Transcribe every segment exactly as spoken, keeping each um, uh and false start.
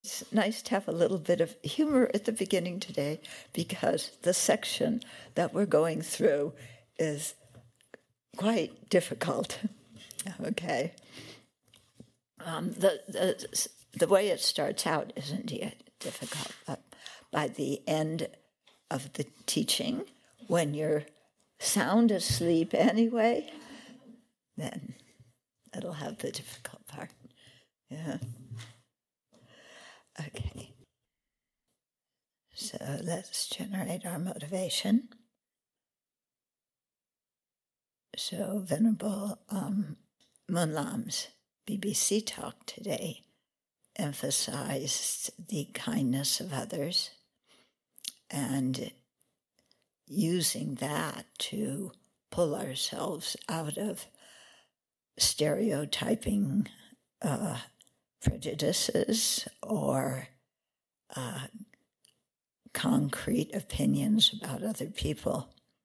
It's nice to have a little bit of humor at the beginning today because the section that we're going through is quite difficult. Okay. Um, the, the, the way it starts out isn't yet difficult, but by the end of the teaching, when you're sound asleep anyway, then it'll have the difficult part. Yeah. Okay. So let's generate our motivation. So Venerable um, Moonlam's B B C talk today emphasized the kindness of others and using that to pull ourselves out of stereotyping uh, prejudices or uh, concrete opinions about other people.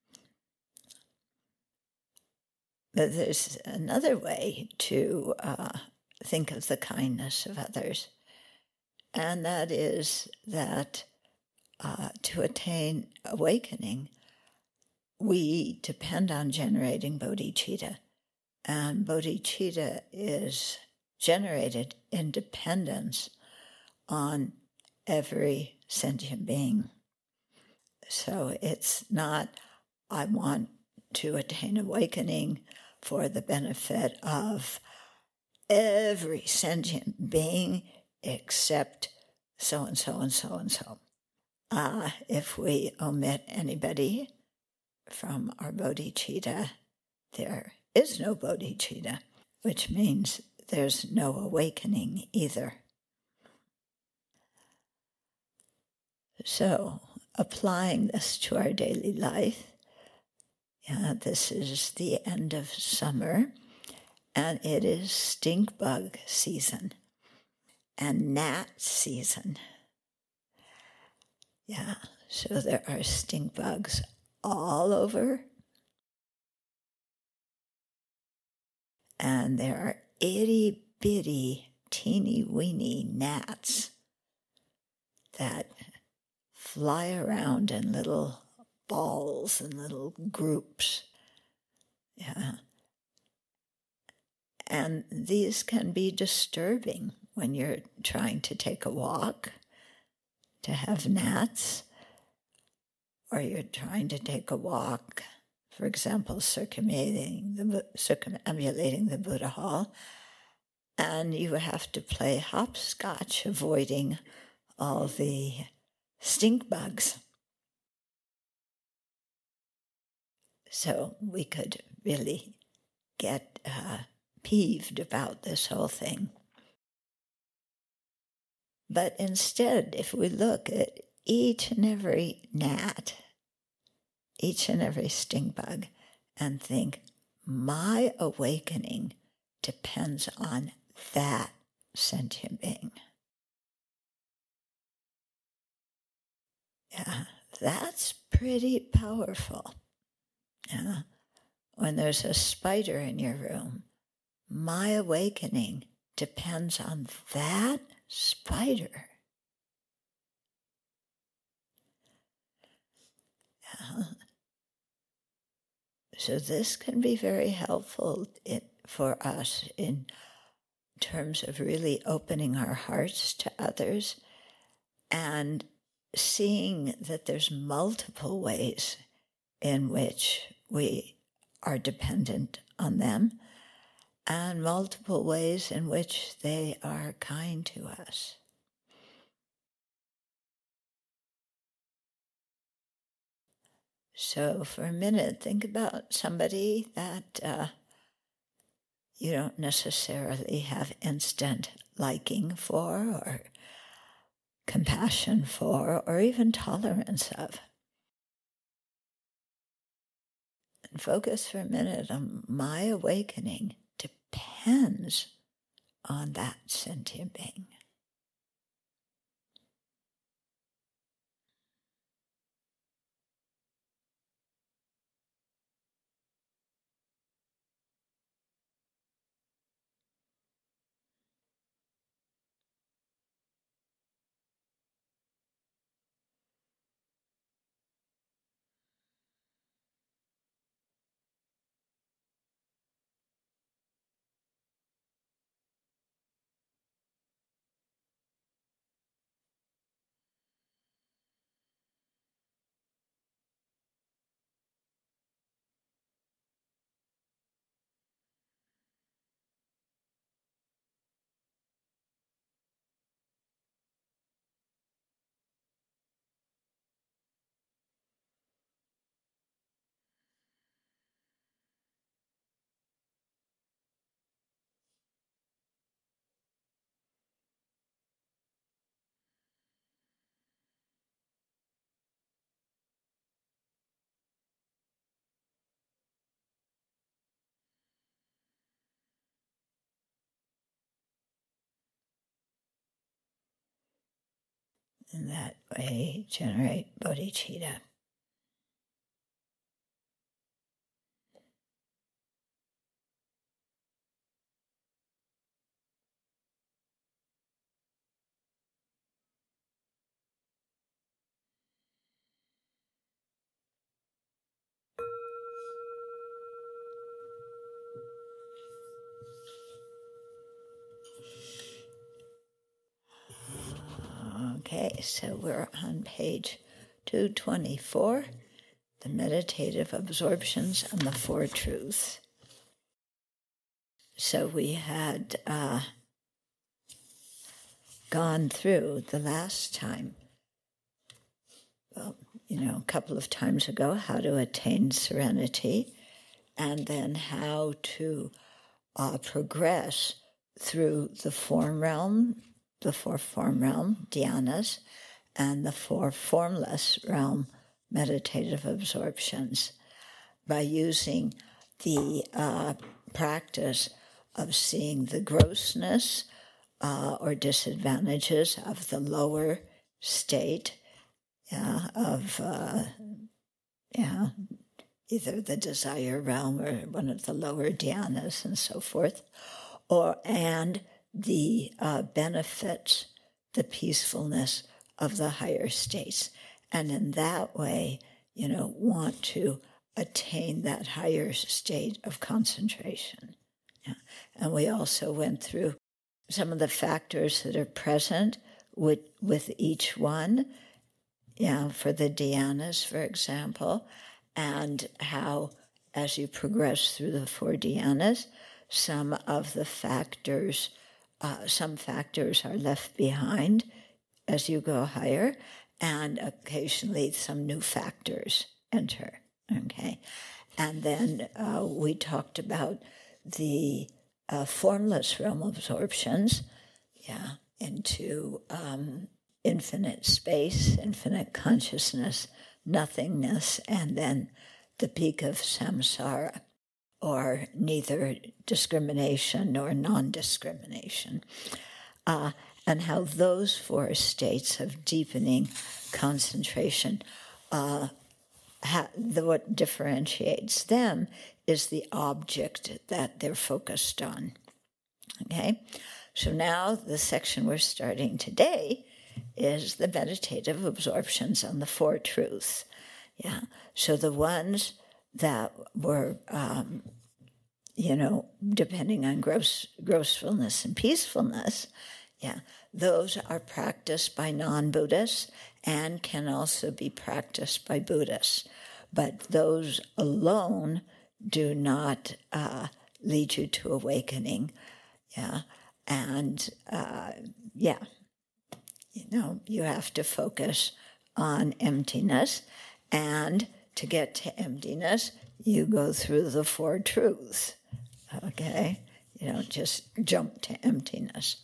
But there's another way to uh, think of the kindness of others, and that is that uh, to attain awakening, we depend on generating bodhicitta, and bodhicitta is generated in dependence on every sentient being. So it's not, I want to attain awakening for the benefit of every sentient being except so-and-so and so-and-so. Uh, if we omit anybody from our bodhicitta, there is no bodhicitta, which means there's no awakening either. So, applying this to our daily life, yeah, this is the end of summer, and it is stink bug season and gnat season. Yeah, so there are stink bugs all over, and there are itty bitty teeny weeny gnats that fly around in little balls and little groups. Yeah. And these can be disturbing when you're trying to take a walk, to have gnats, or you're trying to take a walk, for example, circumambulating the, circumambulating the Buddha Hall, and you have to play hopscotch, avoiding all the stink bugs. So we could really get uh, peeved about this whole thing. But instead, if we look at each and every gnat, each and every stink bug, and think, my awakening depends on that sentient being. Yeah, that's pretty powerful. Yeah. When there's a spider in your room, my awakening depends on that spider. Yeah. So this can be very helpful in, for us in terms of really opening our hearts to others and seeing that there's multiple ways in which we are dependent on them and multiple ways in which they are kind to us. So for a minute, think about somebody that uh, you don't necessarily have instant liking for or compassion for or even tolerance of. And focus for a minute on my awakening depends on that sentient being. and that way generate bodhicitta. Okay, so we're on page two twenty-four, the meditative absorptions and the Four Truths. So we had uh, gone through the last time, well, you know, a couple of times ago, how to attain serenity, and then how to uh, progress through the form realm, the four form realm, dhyanas, and the four formless realm, meditative absorptions, by using the uh, practice of seeing the grossness uh, or disadvantages of the lower state yeah, of uh, yeah, either the desire realm or one of the lower dhyanas and so forth, or and the uh, benefits, the peacefulness of the higher states. And in that way, you know, want to attain that higher state of concentration. Yeah. And we also went through some of the factors that are present with, with each one, yeah, for the dhyanas, for example, and how, as you progress through the four dhyanas, some of the factors, uh, some factors are left behind as you go higher, and occasionally some new factors enter, okay? And then uh, we talked about the uh, formless realm absorptions, yeah, into um, infinite space, infinite consciousness, nothingness, and then the peak of samsara, or neither discrimination nor non-discrimination, uh, and how those four states of deepening concentration, uh, ha- the, what differentiates them is the object that they're focused on. Okay? So now the section we're starting today is the meditative absorptions on the Four Truths. Yeah. So the ones that were, um, you know, depending on gross, grossfulness and peacefulness, yeah, those are practiced by non-Buddhists and can also be practiced by Buddhists. But those alone do not uh, lead you to awakening. Yeah. And, uh, yeah, you know, you have to focus on emptiness. And to get to emptiness, you go through the Four Truths. Okay? You don't just jump to emptiness.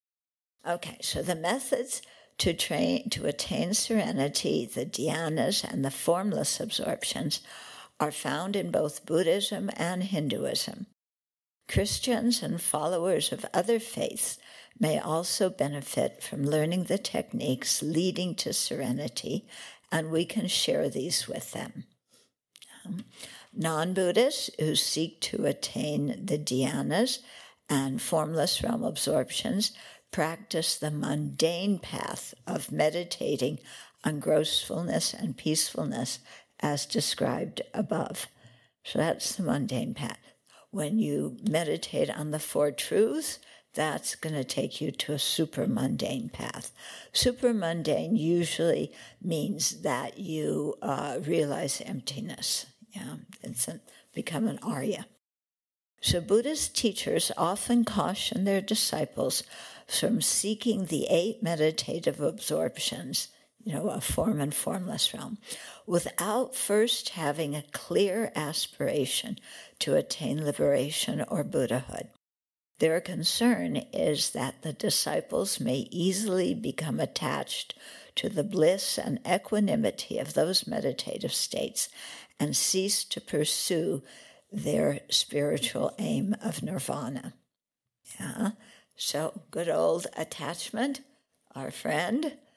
Okay, so the methods to train to attain serenity, the dhyanas and the formless absorptions, are found in both Buddhism and Hinduism. Christians and followers of other faiths may also benefit from learning the techniques leading to serenity, and we can share these with them. Um, non-Buddhists who seek to attain the dhyanas and formless realm absorptions practice the mundane path of meditating on grossfulness and peacefulness as described above. So that's the mundane path. When you meditate on the Four Truths, that's going to take you to a super mundane path. Super mundane usually means that you uh, realize emptiness. Yeah, it's a, become an Arya. So Buddhist teachers often caution their disciples from seeking the eight meditative absorptions, you know, a form and formless realm, without first having a clear aspiration to attain liberation or Buddhahood. Their concern is that the disciples may easily become attached to the bliss and equanimity of those meditative states and cease to pursue their spiritual aim of nirvana. Yeah, so good old attachment, our friend.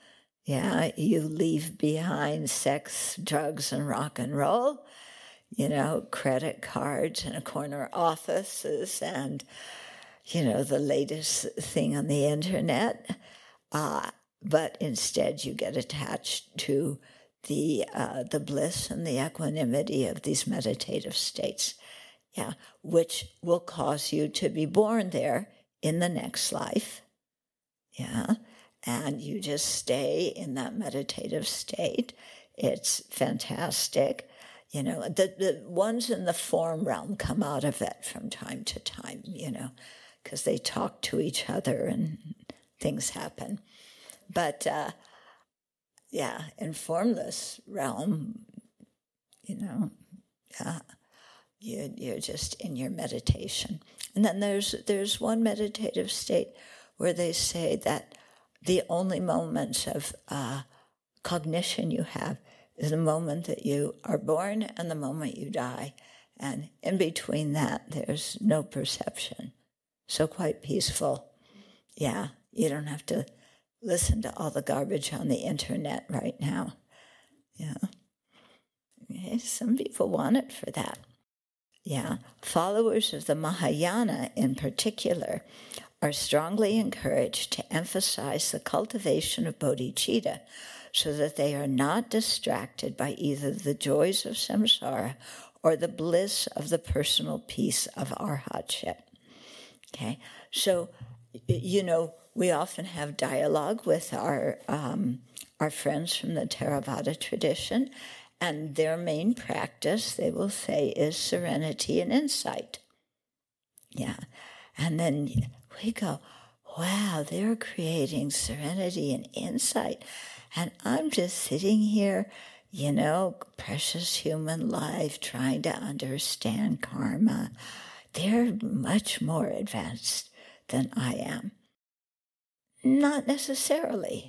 Yeah, you leave behind sex, drugs, and rock and roll, you know, credit cards and corner offices and, you know, the latest thing on the internet. Uh, but instead you get attached to the uh, the bliss and the equanimity of these meditative states, yeah, which will cause you to be born there in the next life, yeah, and you just stay in that meditative state. It's fantastic. You know, the, the ones in the form realm come out of it from time to time, you know, because they talk to each other and things happen. But, uh, yeah, in formless realm, you know, yeah, you, you're just in your meditation. And then there's there's one meditative state where they say that the only moments of uh, cognition you have is the moment that you are born and the moment you die. And in between that, there's no perception. So quite peaceful. Yeah, you don't have to listen to all the garbage on the internet right now. Yeah. Okay, some people want it for that. Yeah. Followers of the Mahayana in particular are strongly encouraged to emphasize the cultivation of bodhicitta so that they are not distracted by either the joys of samsara or the bliss of the personal peace of arhatship. Okay, so, you know, we often have dialogue with our um, our friends from the Theravada tradition, and their main practice, they will say, is serenity and insight. Yeah, and then we go, wow, they're creating serenity and insight, and I'm just sitting here, you know, precious human life, trying to understand karma. They're much more advanced than I am. Not necessarily.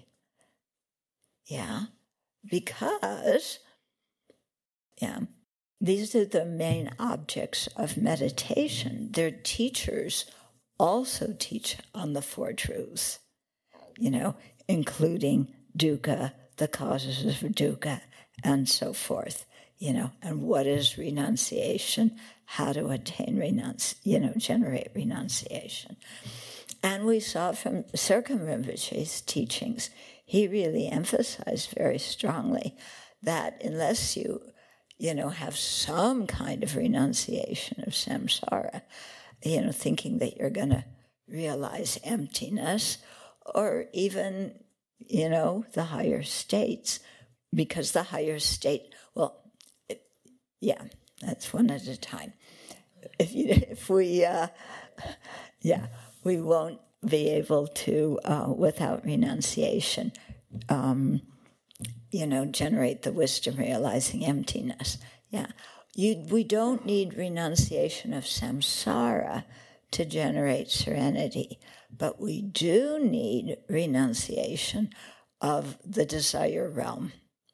Yeah, because, yeah, these are the main objects of meditation. Their teachers also teach on the Four Truths, you know, including dukkha, the causes of dukkha, and so forth, you know, and what is renunciation, how to attain renunci- you know, generate renunciation. And we saw from Circum Rinpoche's teachings, he really emphasized very strongly that unless you, you know, have some kind of renunciation of samsara, you know, thinking that you're going to realize emptiness, or even, you know, the higher states, because the higher state, well, it, yeah, that's one at a time. If you, if we, uh, yeah, we won't be able to, uh, without renunciation, um, you know, generate the wisdom realizing emptiness. Yeah, you, we don't need renunciation of samsara to generate serenity, but we do need renunciation of the desire realm.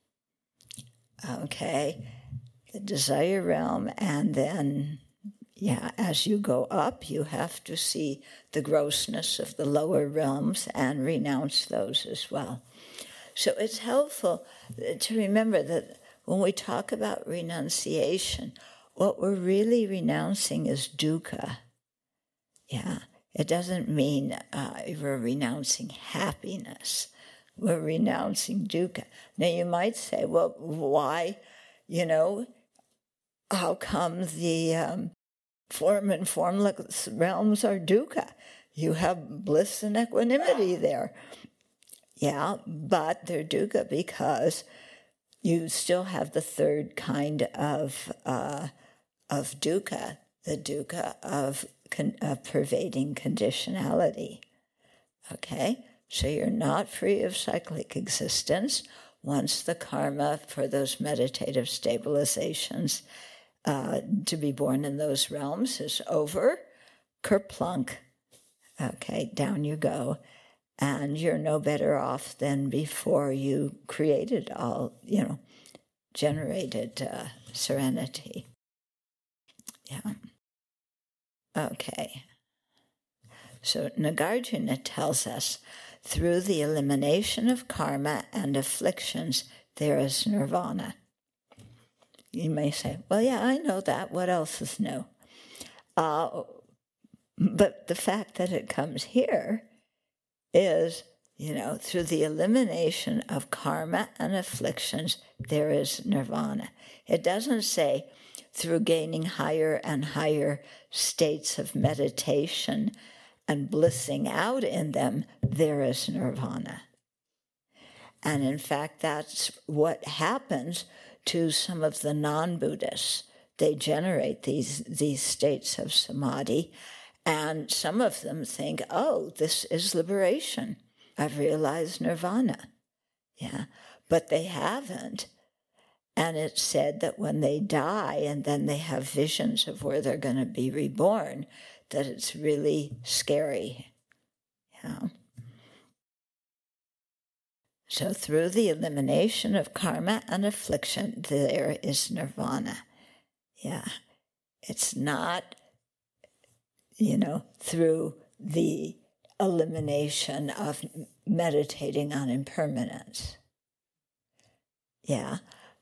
Okay, the desire realm, and then, yeah, as you go up, you have to see the grossness of the lower realms and renounce those as well. So it's helpful to remember that when we talk about renunciation, what we're really renouncing is dukkha. Yeah, it doesn't mean uh, we're renouncing happiness. We're renouncing dukkha. Now you might say, well, why, you know, how come the um, form and formless realms are dukkha? You have bliss and equanimity there. Yeah, but they're dukkha because you still have the third kind of uh, of dukkha, the dukkha of, con- of pervading conditionality. Okay? So you're not free of cyclic existence once the karma for those meditative stabilizations uh, to be born in those realms is over. Kerplunk. Okay, down you go. And you're no better off than before you created all, you know, generated uh, serenity. Yeah. Okay. So Nagarjuna tells us through the elimination of karma and afflictions, there is nirvana. You may say, well, yeah, I know that. What else is new? Uh, but the fact that it comes here is, you know, through the elimination of karma and afflictions, there is nirvana. It doesn't say through gaining higher and higher states of meditation and blissing out in them, there is nirvana. And in fact, that's what happens to some of the non-Buddhists. They generate these, these states of samadhi, and some of them think, oh, this is liberation. I've realized nirvana. Yeah, but they haven't. And it's said that when they die and then they have visions of where they're going to be reborn, that it's really scary. Yeah. So through the elimination of karma and affliction, there is nirvana. Yeah. It's not, you know, through the elimination of meditating on impermanence. Yeah.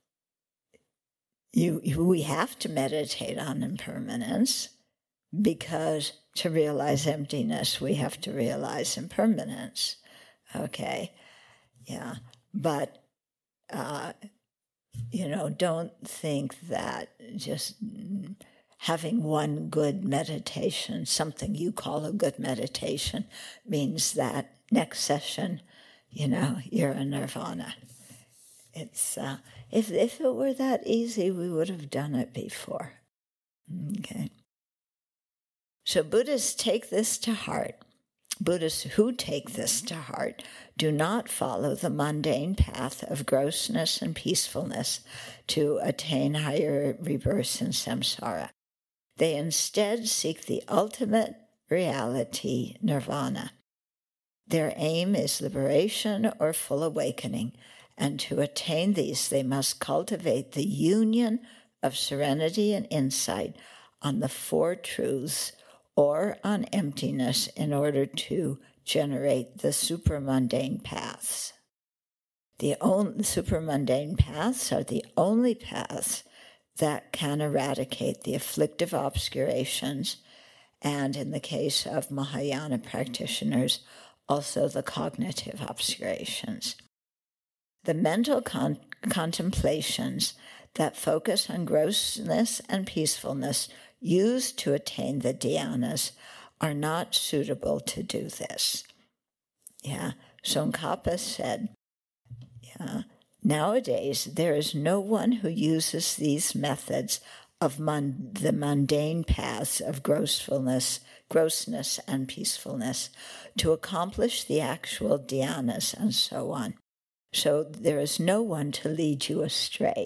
You, you, we have to meditate on impermanence because to realize emptiness, we have to realize impermanence. Okay? Yeah. But, uh, you know, don't think that just having one good meditation, something you call a good meditation, means that next session, you know, you're in nirvana. It's uh, if if it were that easy, we would have done it before. Okay. So Buddhists take this to heart. Buddhists who take this to heart do not follow the mundane path of grossness and peacefulness to attain higher rebirths in samsara. They instead seek the ultimate reality, nirvana. Their aim is liberation or full awakening, and to attain these they must cultivate the union of serenity and insight on the Four Truths or on emptiness in order to generate the supramundane paths. The only supramundane paths are the only paths that can eradicate the afflictive obscurations, and in the case of Mahayana practitioners, also the cognitive obscurations. The mental con- contemplations that focus on grossness and peacefulness used to attain the dhyanas are not suitable to do this. Yeah, Tsongkhapa said, yeah, nowadays there is no one who uses these methods of mon- the mundane paths of grossfulness, grossness and peacefulness to accomplish the actual dhyanas and so on. So there is no one to lead you astray.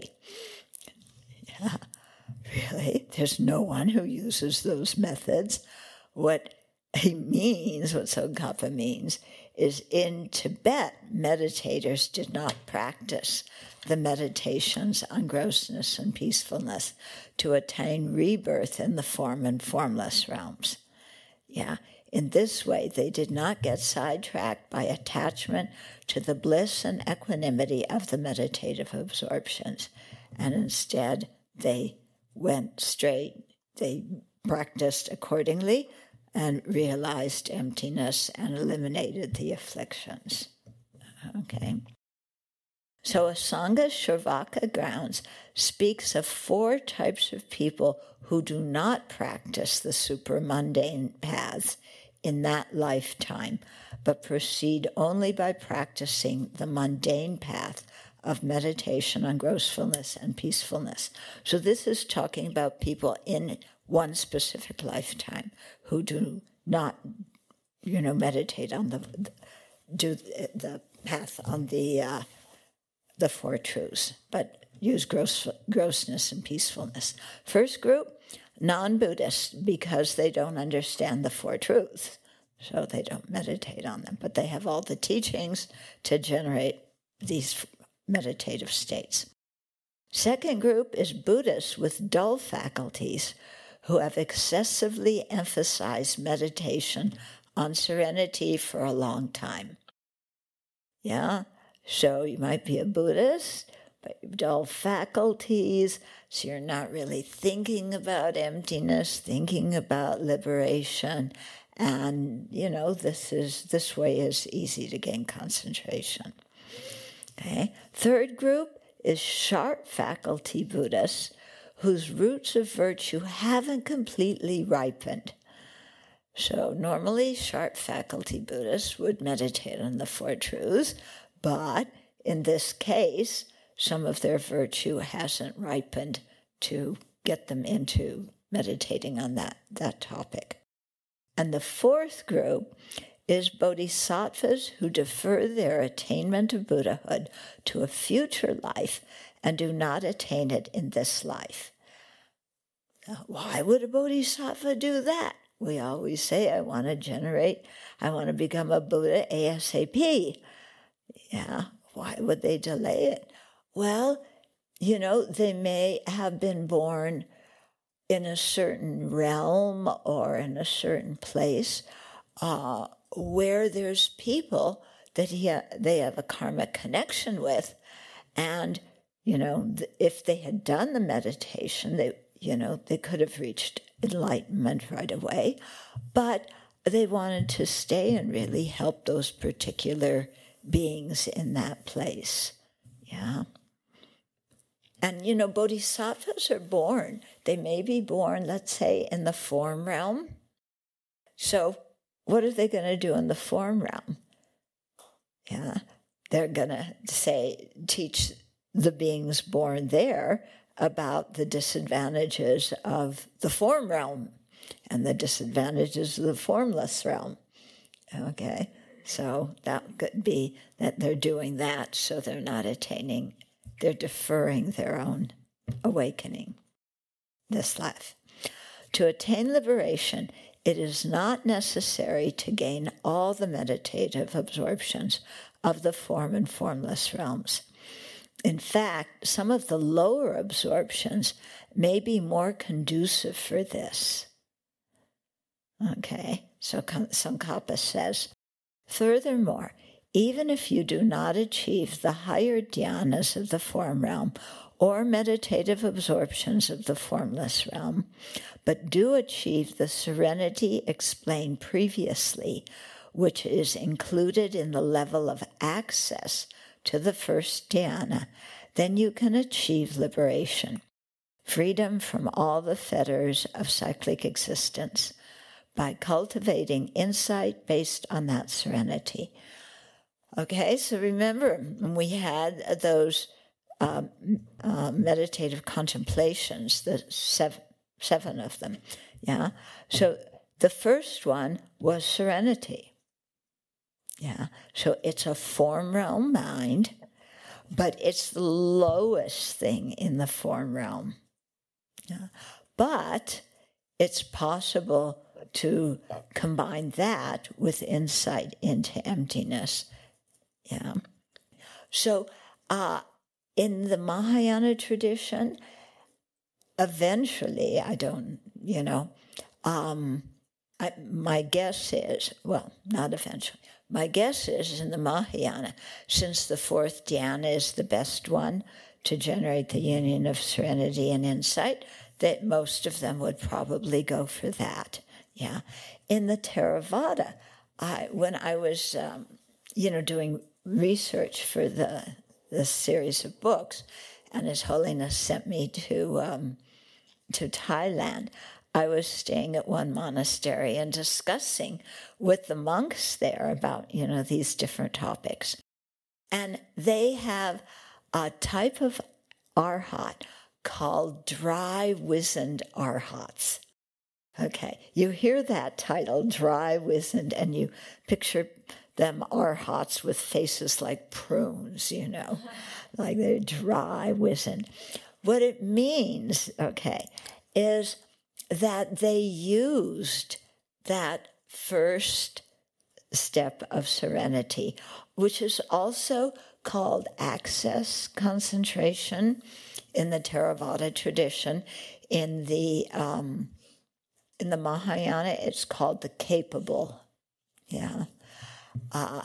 Yeah, really? There's no one who uses those methods. What he means, what Tsongkhapa means, is in Tibet, meditators did not practice the meditations on grossness and peacefulness to attain rebirth in the form and formless realms. Yeah. In this way, they did not get sidetracked by attachment to the bliss and equanimity of the meditative absorptions, and instead they went straight, they practiced accordingly and realized emptiness and eliminated the afflictions. Okay. So Asanga Sravaka Grounds speaks of four types of people who do not practice the supramundane paths in that lifetime, but proceed only by practicing the mundane path of meditation on grossfulness and peacefulness. So this is talking about people in one specific lifetime who do not, you know, meditate on the, do the path on the uh, the Four Truths, but use gross, grossness and peacefulness. First group, non-Buddhists, because they don't understand the Four Truths, so they don't meditate on them, but they have all the teachings to generate these meditative states. Second group is Buddhists with dull faculties who have excessively emphasized meditation on serenity for a long time. Yeah? So you might be a Buddhist, but you have dull faculties, so you're not really thinking about emptiness, thinking about liberation. And, you know, this is this way is easy to gain concentration. Okay. Third group is sharp faculty Buddhists whose roots of virtue haven't completely ripened. So normally sharp faculty Buddhists would meditate on the Four Truths, but in this case, some of their virtue hasn't ripened to get them into meditating on that, that topic. And the fourth group is bodhisattvas who defer their attainment of Buddhahood to a future life and do not attain it in this life. Now, why would a bodhisattva do that? We always say, I want to generate, I want to become a Buddha ASAP. Yeah, why would they delay it? Well, you know, they may have been born in a certain realm or in a certain place uh, where there's people that he ha- they have a karmic connection with. And, you know, th- if they had done the meditation, they, you know, they could have reached enlightenment right away. But they wanted to stay and really help those particular beings in that place. Yeah. And, you know, bodhisattvas are born. They may be born, let's say, in the form realm. So what are they going to do in the form realm? Yeah, they're going to say, teach the beings born there about the disadvantages of the form realm and the disadvantages of the formless realm. Okay, so that could be that they're doing that so they're not attaining, they're deferring their own awakening this life. To attain liberation, it is not necessary to gain all the meditative absorptions of the form and formless realms. In fact, some of the lower absorptions may be more conducive for this. Okay, so Tsongkhapa says, furthermore, even if you do not achieve the higher dhyanas of the form realm or meditative absorptions of the formless realm, but do achieve the serenity explained previously, which is included in the level of access to the first dhyana, then you can achieve liberation, freedom from all the fetters of cyclic existence, by cultivating insight based on that serenity. Okay, so remember, we had those um, uh, meditative contemplations, the seven, seven of them, yeah? So the first one was serenity. Yeah, so it's a form realm mind, but it's the lowest thing in the form realm. Yeah. But it's possible to combine that with insight into emptiness. Yeah. So uh, in the Mahayana tradition, eventually, I don't, you know, um, I, my guess is, well, not eventually, my guess is in the Mahayana, since the fourth dhyana is the best one to generate the union of serenity and insight, that most of them would probably go for that. Yeah. In the Theravada, I, when I was, um, you know, doing research for the this series of books, and His Holiness sent me to um, to Thailand, I was staying at one monastery and discussing with the monks there about, you know, these different topics. And they have a type of arhat called dry, wizened arhats. Okay, you hear that title, dry, wizened, and you picture them arhats with faces like prunes, you know, like they're dry, wizened. What it means, okay, is that they used that first step of serenity, which is also called access concentration in the Theravada tradition. In the um, in the Mahayana, it's called the capable. Yeah. Uh,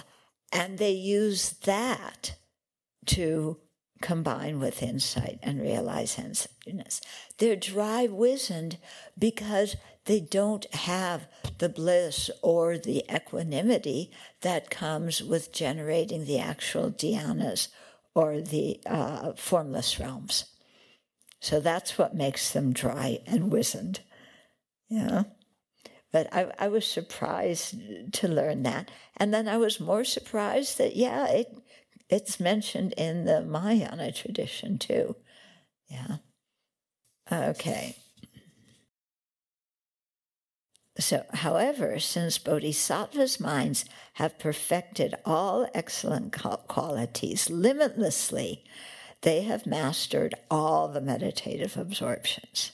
And they use that to combine with insight and realize emptiness. They're dry-wizened because they don't have the bliss or the equanimity that comes with generating the actual dhyanas or the uh, formless realms. So that's what makes them dry and wizened. Yeah. But I, I was surprised to learn that. And then I was more surprised that, yeah, it it's mentioned in the Mahayana tradition too. Yeah. Okay. So, however, since bodhisattvas' minds have perfected all excellent qualities limitlessly, they have mastered all the meditative absorptions.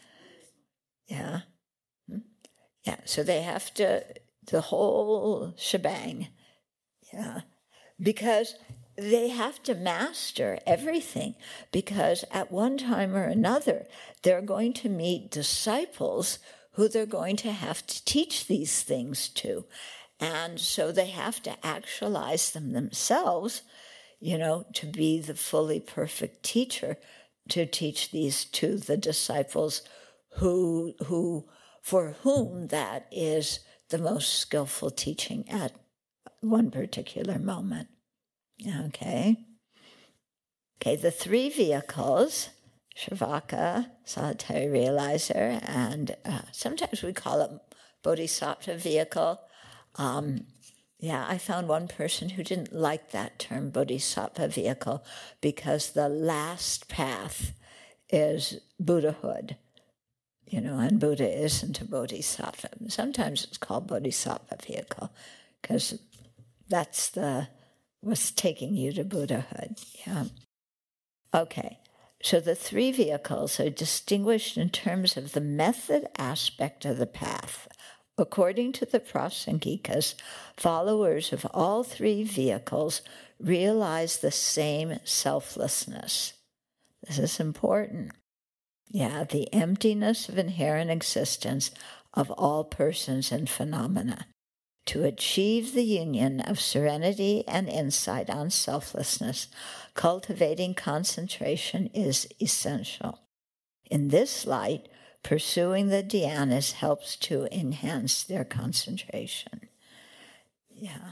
Yeah. Yeah, so they have to, the whole shebang. Yeah. Because they have to master everything, because at one time or another, they're going to meet disciples who they're going to have to teach these things to. And so they have to actualize them themselves, you know, to be the fully perfect teacher, to teach these to the disciples who, who, for whom that is the most skillful teaching at one particular moment. Okay. Okay, the three vehicles, Shravaka, Solitary Realizer, and uh, sometimes we call it Bodhisattva vehicle. Um, yeah, I found one person who didn't like that term, Bodhisattva vehicle, because the last path is Buddhahood. You know, and Buddha isn't a bodhisattva. Sometimes it's called bodhisattva vehicle because that's the what's taking you to Buddhahood. Yeah. Okay. So the three vehicles are distinguished in terms of the method aspect of the path. According to the Prasangikas, followers of all three vehicles realize the same selflessness. This is important. Yeah, the emptiness of inherent existence of all persons and phenomena. To achieve the union of serenity and insight on selflessness, cultivating concentration is essential. In this light, pursuing the dhyanas helps to enhance their concentration. Yeah.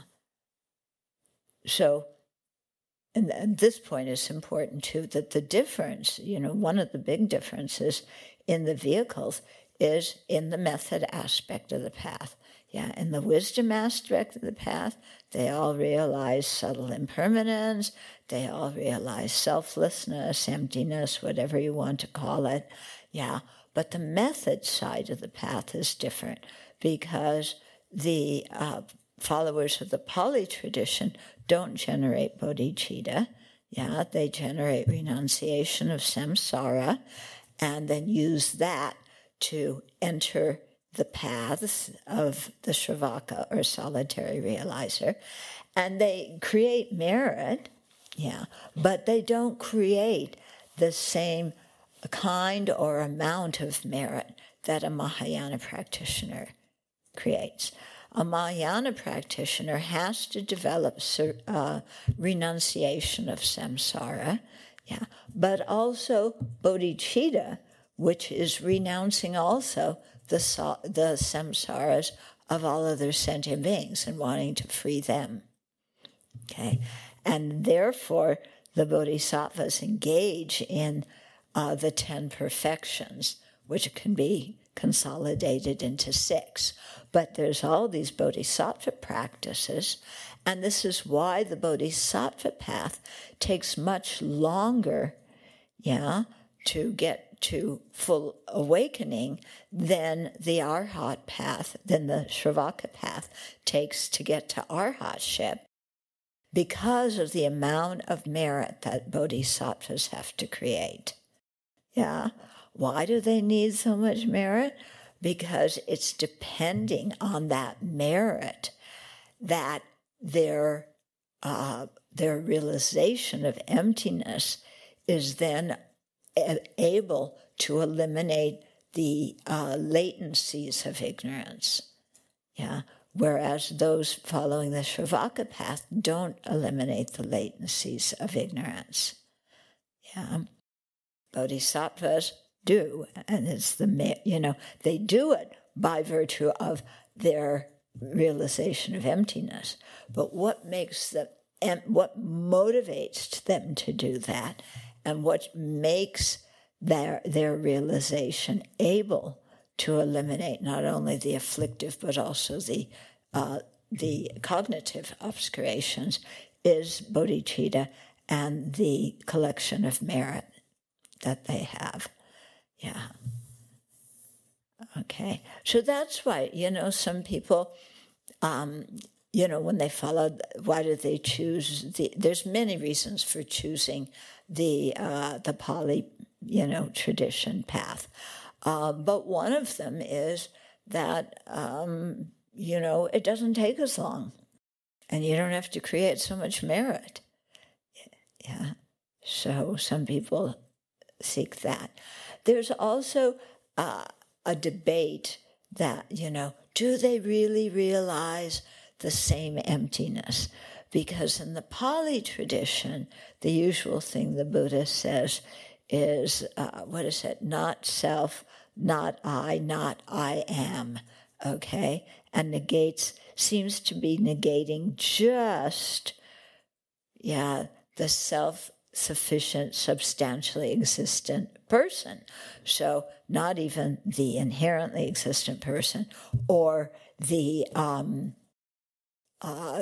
So, and at this point is important too, that the difference, you know, one of the big differences in the vehicles is in the method aspect of the path. Yeah, in the wisdom aspect of the path, they all realize subtle impermanence, they all realize selflessness, emptiness, whatever you want to call it. Yeah, but the method side of the path is different because the uh, followers of the Pali tradition don't generate bodhicitta. Yeah, they generate renunciation of samsara and then use that to enter the paths of the Shravaka or solitary realizer. And they create merit, yeah, but they don't create the same kind or amount of merit that a Mahayana practitioner creates. A Mahayana practitioner has to develop uh, renunciation of samsara, yeah, but also bodhicitta, which is renouncing also the the samsaras of all other sentient beings and wanting to free them. Okay, and therefore the bodhisattvas engage in uh, the ten perfections, which can be consolidated into six. But there's all these bodhisattva practices, and this is why the bodhisattva path takes much longer, yeah, to get to full awakening than the arhat path, than the Shravaka path takes to get to arhatship, because of the amount of merit that bodhisattvas have to create. Yeah. Why do they need so much merit? Because it's depending on that merit that their uh, their realization of emptiness is then able to eliminate the uh, latencies of ignorance. Yeah, whereas those following the Shravaka path don't eliminate the latencies of ignorance. Yeah, bodhisattvas do, and it's the, you know, they do it by virtue of their realization of emptiness. But what makes them, and what motivates them to do that, and what makes their their realization able to eliminate not only the afflictive but also the uh, the cognitive obscurations, is bodhicitta and the collection of merit that they have. Yeah. Okay. So that's why, you know, some people, um, you know, when they follow, why do they choose the, there's many reasons for choosing the, uh, the Pali, you know, tradition path. Uh, but one of them is that, um, you know, it doesn't take as long and you don't have to create so much merit. Yeah. So some people seek that. There's also uh, a debate that, you know, do they really realize the same emptiness? Because in the Pali tradition, the usual thing the Buddha says is, uh, what is it? Not self, not I, not I am, okay? And negates, seems to be negating just, yeah, the self-sufficient, substantially existent person. So not even the inherently existent person or the, um, uh,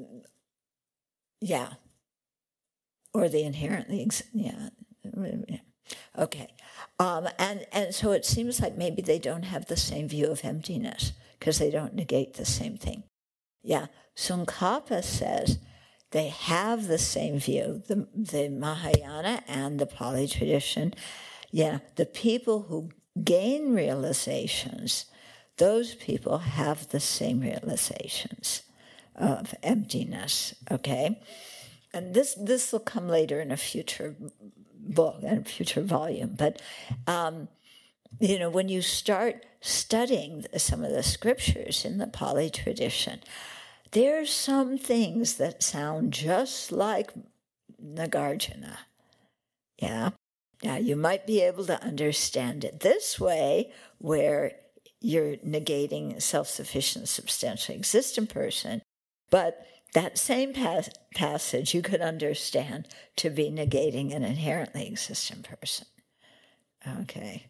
yeah, or the inherently, ex- yeah, okay. Um, and, and so it seems like maybe they don't have the same view of emptiness because they don't negate the same thing. Yeah, Tsongkhapa says they have the same view, the, the Mahayana and the Pali tradition. Yeah, the people who gain realizations, those people have the same realizations of emptiness, okay? And this this will come later in a future book, in a future volume. But, um, you know, when you start studying some of the scriptures in the Pali tradition, there's some things that sound just like Nagarjuna. Yeah. Now, you might be able to understand it this way, where you're negating a self-sufficient, substantially existent person, but that same pas- passage you could understand to be negating an inherently existent person. Okay.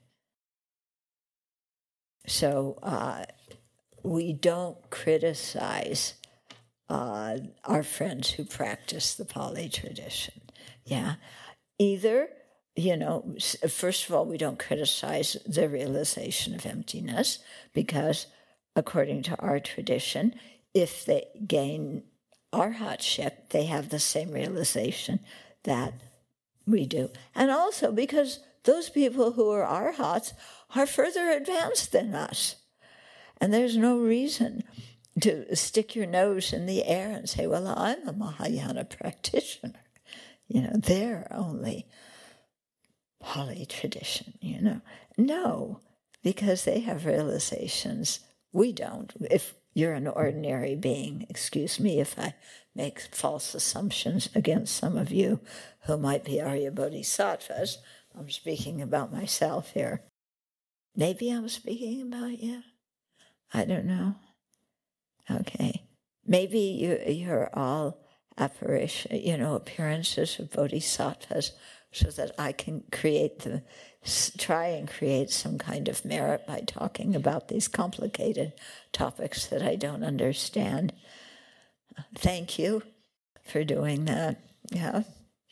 So uh, we don't criticize uh, our friends who practice the Pali tradition. Yeah. Either, you know, first of all, we don't criticize the realization of emptiness because, according to our tradition, if they gain arhatship, they have the same realization that we do. And also because those people who are arhats are further advanced than us. And there's no reason to stick your nose in the air and say, well, I'm a Mahayana practitioner. You know, they're only Pali tradition, you know. No, because they have realizations we don't. If you're an ordinary being, excuse me if I make false assumptions against some of you who might be Arya Bodhisattvas. I'm speaking about myself here. Maybe I'm speaking about you. I don't know. Okay. Maybe you, you're all apparition, you know, appearances of bodhisattvas, so that I can create the, try and create some kind of merit by talking about these complicated topics that I don't understand. Thank you for doing that. Yeah.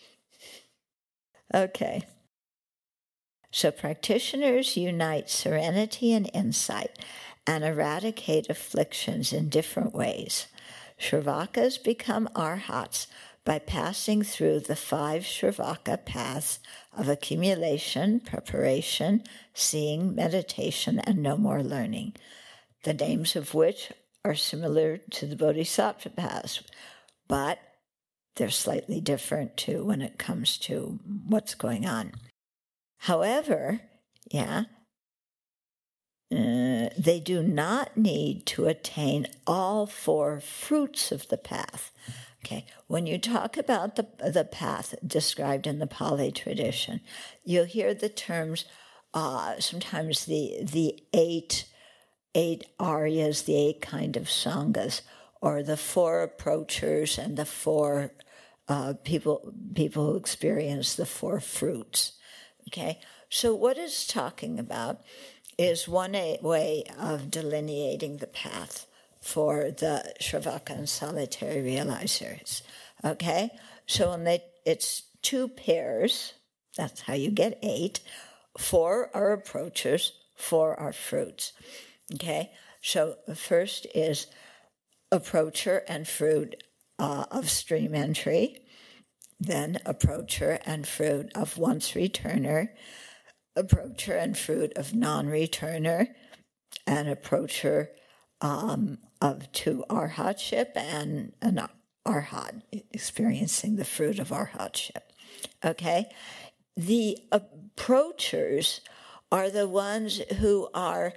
Okay. So practitioners unite serenity and insight and eradicate afflictions in different ways. Shravakas become arhats by passing through the five Shravaka paths of accumulation, preparation, seeing, meditation, and no more learning, the names of which are similar to the Bodhisattva paths, but they're slightly different too when it comes to what's going on. However, yeah, uh, they do not need to attain all four fruits of the path. Okay, when you talk about the the path described in the Pali tradition, you'll hear the terms, uh, sometimes the the eight eight aryas, the eight kind of sanghas, or the four approachers and the four uh, people people who experience the four fruits. Okay, so what it's talking about is one way of delineating the path for the Shravaka and solitary realizers. Okay? So when they, it's two pairs, that's how you get eight. Four are approachers, four are fruits. Okay? So the first is approacher and fruit uh, of stream entry, then approacher and fruit of once returner, approacher and fruit of non-returner, and approacher um, of to arhatship, and an arhat, experiencing the fruit of arhatship. Okay? The approachers are the ones who are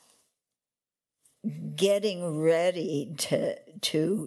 getting ready to, to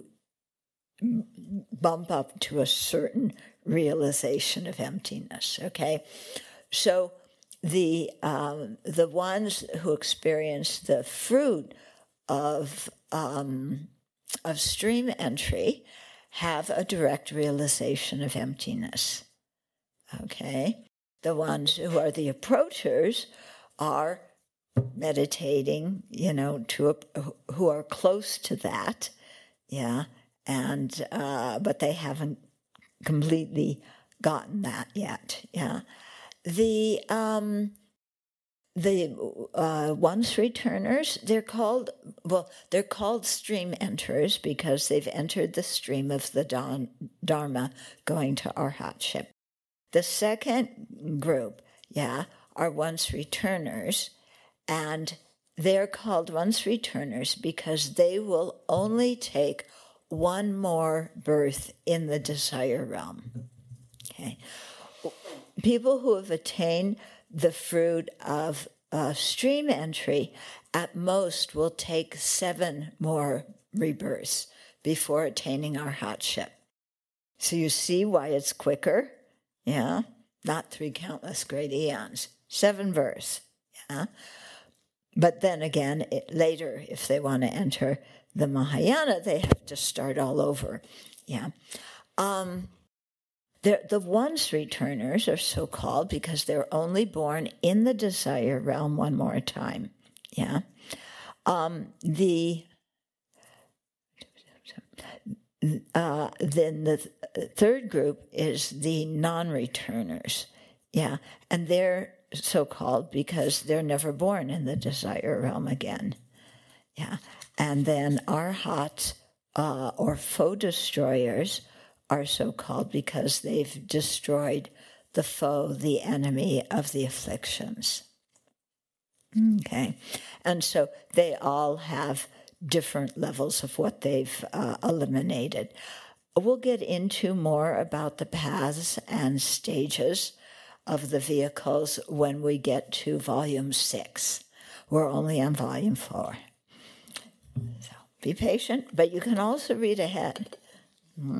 bump up to a certain realization of emptiness. Okay? So the um, the ones who experience the fruit of um, of stream entry have a direct realization of emptiness. Okay, the ones who are the approachers are meditating, you know, to a, who are close to that, yeah, and uh, but they haven't completely gotten that yet, yeah. The um, the uh, once returners, they're called well, they're called stream enterers because they've entered the stream of the Dharma going to arhatship. The second group, yeah, are once returners, and they're called once returners because they will only take one more birth in the desire realm. Okay. People who have attained the fruit of uh, stream entry at most will take seven more rebirths before attaining arhatship. So you see why it's quicker, yeah? Not three countless great eons, seven births, yeah? But then again, it, later, if they want to enter the Mahayana, they have to start all over, yeah? Um... The, the once returners are so called because they're only born in the desire realm one more time. Yeah. Um, the uh, then the th- third group is the non-returners. Yeah, and they're so called because they're never born in the desire realm again. Yeah, and then arhats uh, or foe destroyers are so called because they've destroyed the foe, the enemy of the afflictions. Okay. And so they all have different levels of what they've uh, eliminated. We'll get into more about the paths and stages of the vehicles when we get to volume six. We're only on volume four. So be patient, but you can also read ahead. Mm-hmm.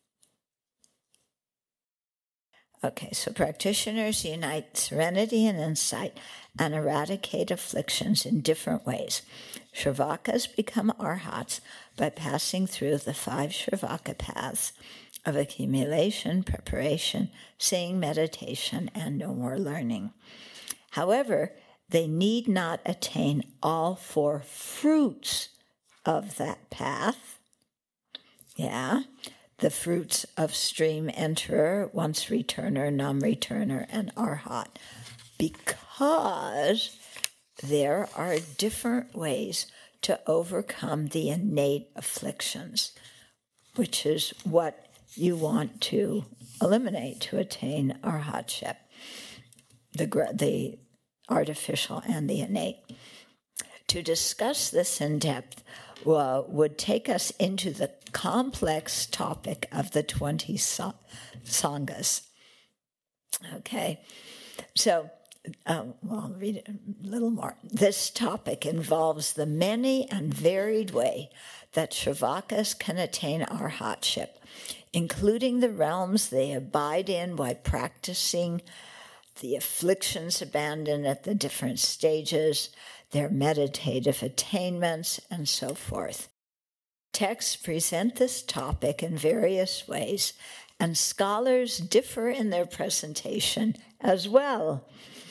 Okay, so practitioners unite serenity and insight and eradicate afflictions in different ways. Shravakas become arhats by passing through the five Shravaka paths of accumulation, preparation, seeing, meditation, and no more learning. However, they need not attain all four fruits of that path. Yeah. The fruits of stream enterer, once returner, non-returner, and arhat, because there are different ways to overcome the innate afflictions, which is what you want to eliminate to attain arhatship, the, the artificial and the innate. To discuss this in depth well, would take us into the complex topic of the twenty sanghas. Okay, so Um, well, I'll read it a little more. This topic involves the many and varied way that Shravakas can attain arhatship, including the realms they abide in while practicing, the afflictions abandoned at the different stages, their meditative attainments, and so forth. Texts present this topic in various ways, and scholars differ in their presentation as well.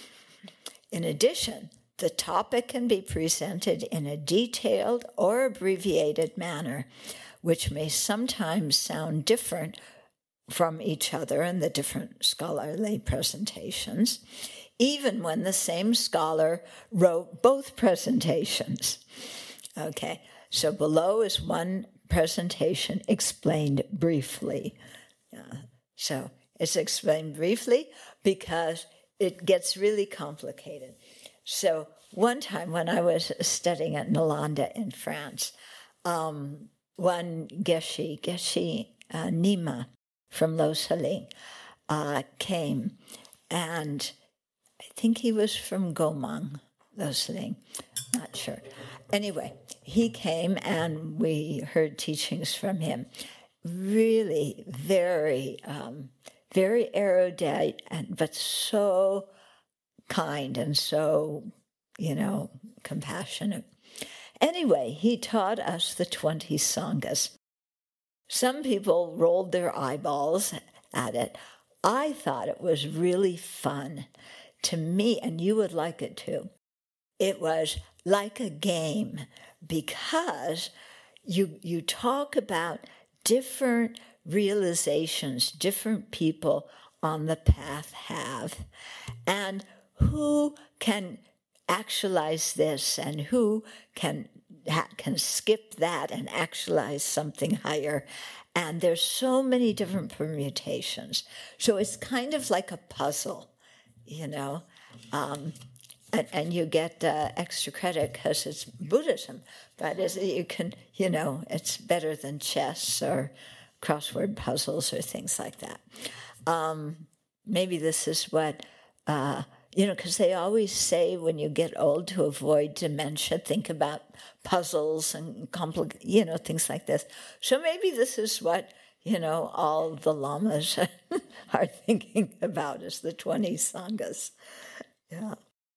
In addition, the topic can be presented in a detailed or abbreviated manner, which may sometimes sound different from each other in the different scholarly presentations, even when the same scholar wrote both presentations. Okay, so below is one presentation explained briefly. Uh, so it's explained briefly because it gets really complicated. So one time when I was studying at Nalanda in France, um, one Geshe, Geshe uh, Nima from Losaling uh, came, and I think he was from Gomang, Losaling, not sure. Anyway, he came and we heard teachings from him. Really very, um, very erudite, and but so kind and so, you know, compassionate. Anyway, he taught us the twenty sanghas. Some people rolled their eyeballs at it. I thought it was really fun. To me, and you would like it too, it was like a game because you you talk about different realizations different people on the path have, and who can actualize this and who can can skip that and actualize something higher. And there's so many different permutations. So it's kind of like a puzzle, you know. Um, and, and you get uh, extra credit because it's Buddhism. But it's, you can, you know, it's better than chess or crossword puzzles or things like that. Um, maybe this is what... Uh, You know, because they always say when you get old to avoid dementia, think about puzzles and compli- you know, things like this. So maybe this is what, you know, all the lamas are thinking about is the twenty sanghas. Yeah.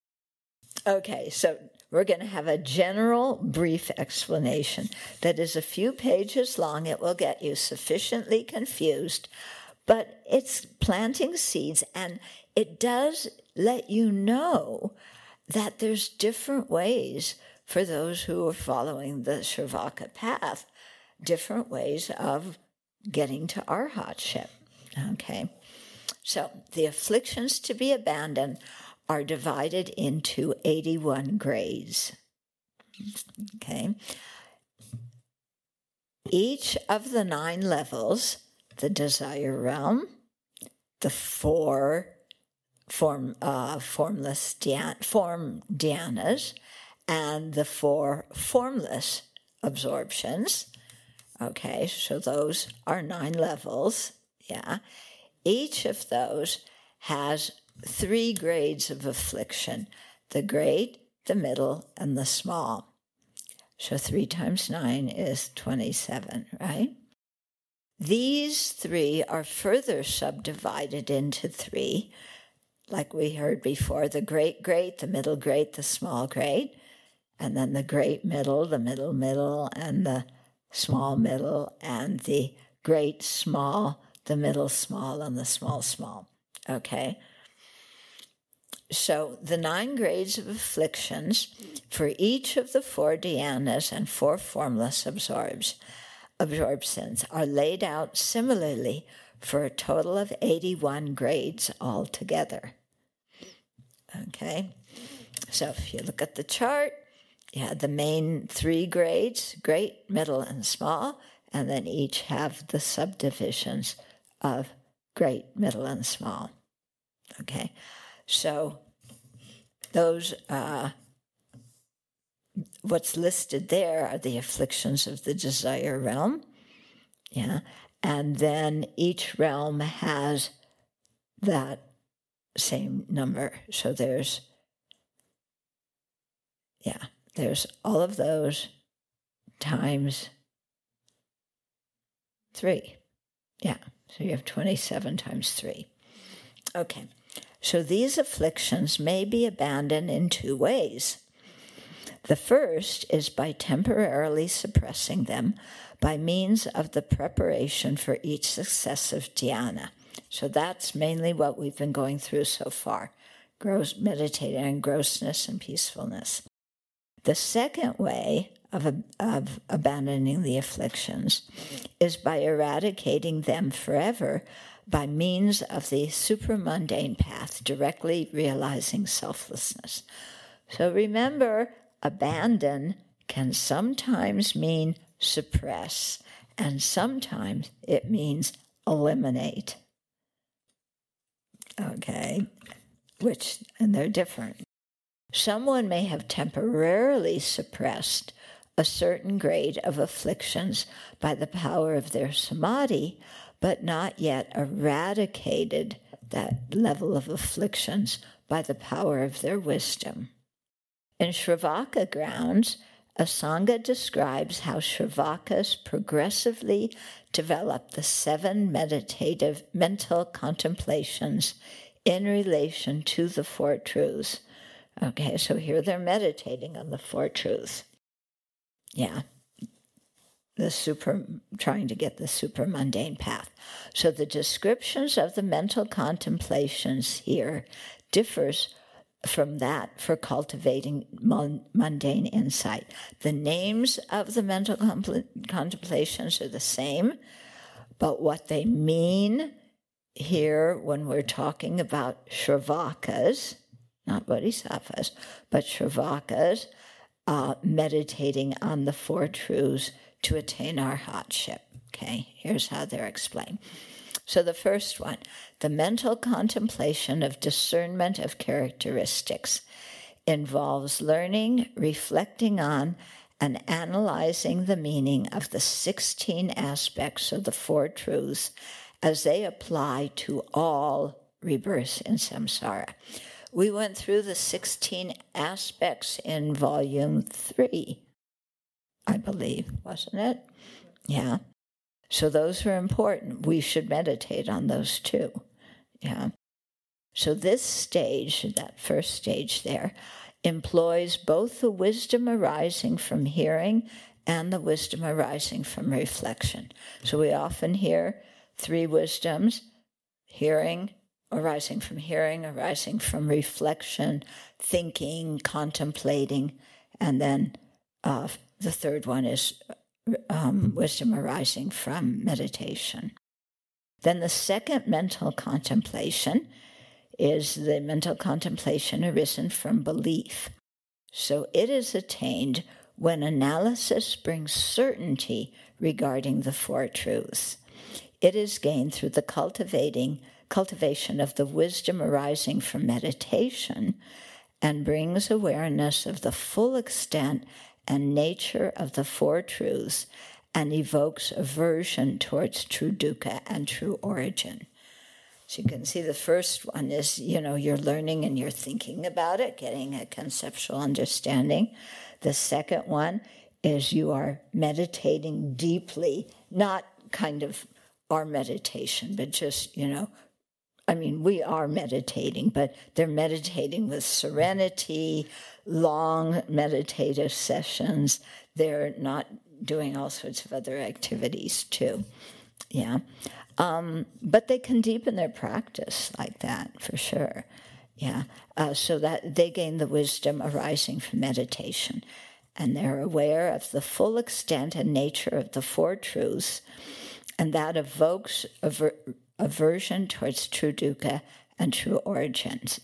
Okay, so we're going to have a general brief explanation that is a few pages long. It will get you sufficiently confused, but it's planting seeds, and it does let you know that there's different ways for those who are following the Shravaka path, different ways of getting to arhatship. Okay, so the afflictions to be abandoned are divided into eighty-one grades. Okay, each of the nine levels, the desire realm, the four form uh, formless dhyan, form dhyanas, and the four formless absorptions. Okay, so those are nine levels. Yeah, each of those has three grades of affliction: the great, the middle, and the small. So three times nine is twenty-seven, right? These three are further subdivided into three, like we heard before: the great great, the middle great, the small great, and then the great middle, the middle middle, and the small middle, and the great small, the middle small, and the small small. Okay? So the nine grades of afflictions for each of the four dhyanas and four formless absorbs, absorptions are laid out similarly for a total of eighty-one grades altogether. Okay, so if you look at the chart, you have the main three grades: great, middle, and small, and then each have the subdivisions of great, middle, and small. Okay, so those, uh, what's listed there are the afflictions of the desire realm, yeah, and then each realm has that same number. So there's, yeah, there's all of those times three. Yeah, so you have twenty-seven times three. Okay, so these afflictions may be abandoned in two ways. The first is by temporarily suppressing them by means of the preparation for each successive dhyana. So that's mainly what we've been going through so far, gross, meditating on grossness and peacefulness. The second way of, of abandoning the afflictions is by eradicating them forever by means of the supramundane path, directly realizing selflessness. So remember, abandon can sometimes mean suppress, and sometimes it means eliminate. Okay, which, and they're different. Someone may have temporarily suppressed a certain grade of afflictions by the power of their samadhi, but not yet eradicated that level of afflictions by the power of their wisdom. In Shravaka grounds, Asanga describes how Shravakas progressively develop the seven meditative mental contemplations in relation to the Four Truths. Okay, so here they're meditating on the Four Truths. Yeah, the super, trying to get the supramundane path. So the descriptions of the mental contemplations here differs from that for cultivating mundane insight. The names of the mental compl- contemplations are the same, but what they mean here when we're talking about Shravakas, not Bodhisattvas, but Shravakas, uh, meditating on the Four Truths to attain arhatship. Okay, here's how they're explained. So the first one, the mental contemplation of discernment of characteristics, involves learning, reflecting on, and analyzing the meaning of the sixteen aspects of the Four Truths as they apply to all rebirths in samsara. We went through the sixteen aspects in volume three, I believe, wasn't it? Yeah. So those are important. We should meditate on those too. Yeah. So this stage, that first stage there, employs both the wisdom arising from hearing and the wisdom arising from reflection. So we often hear three wisdoms: hearing, arising from hearing, arising from reflection, thinking, contemplating, and then uh, the third one is um, wisdom arising from meditation. Then the second mental contemplation is the mental contemplation arisen from belief. So it is attained when analysis brings certainty regarding the Four Truths. It is gained through the cultivating cultivation of the wisdom arising from meditation and brings awareness of the full extent and nature of the Four Truths and evokes aversion towards true dukkha and true origin. So you can see the first one is, you know, you're learning and you're thinking about it, getting a conceptual understanding. The second one is you are meditating deeply, not kind of our meditation, but just, you know, I mean, we are meditating, but they're meditating with serenity, long meditative sessions. They're not doing all sorts of other activities too. Yeah. Um, but they can deepen their practice like that, for sure. Yeah. Uh, so that they gain the wisdom arising from meditation. And they're aware of the full extent and nature of the Four Truths, and that evokes aver- aversion towards true dukkha and true origins.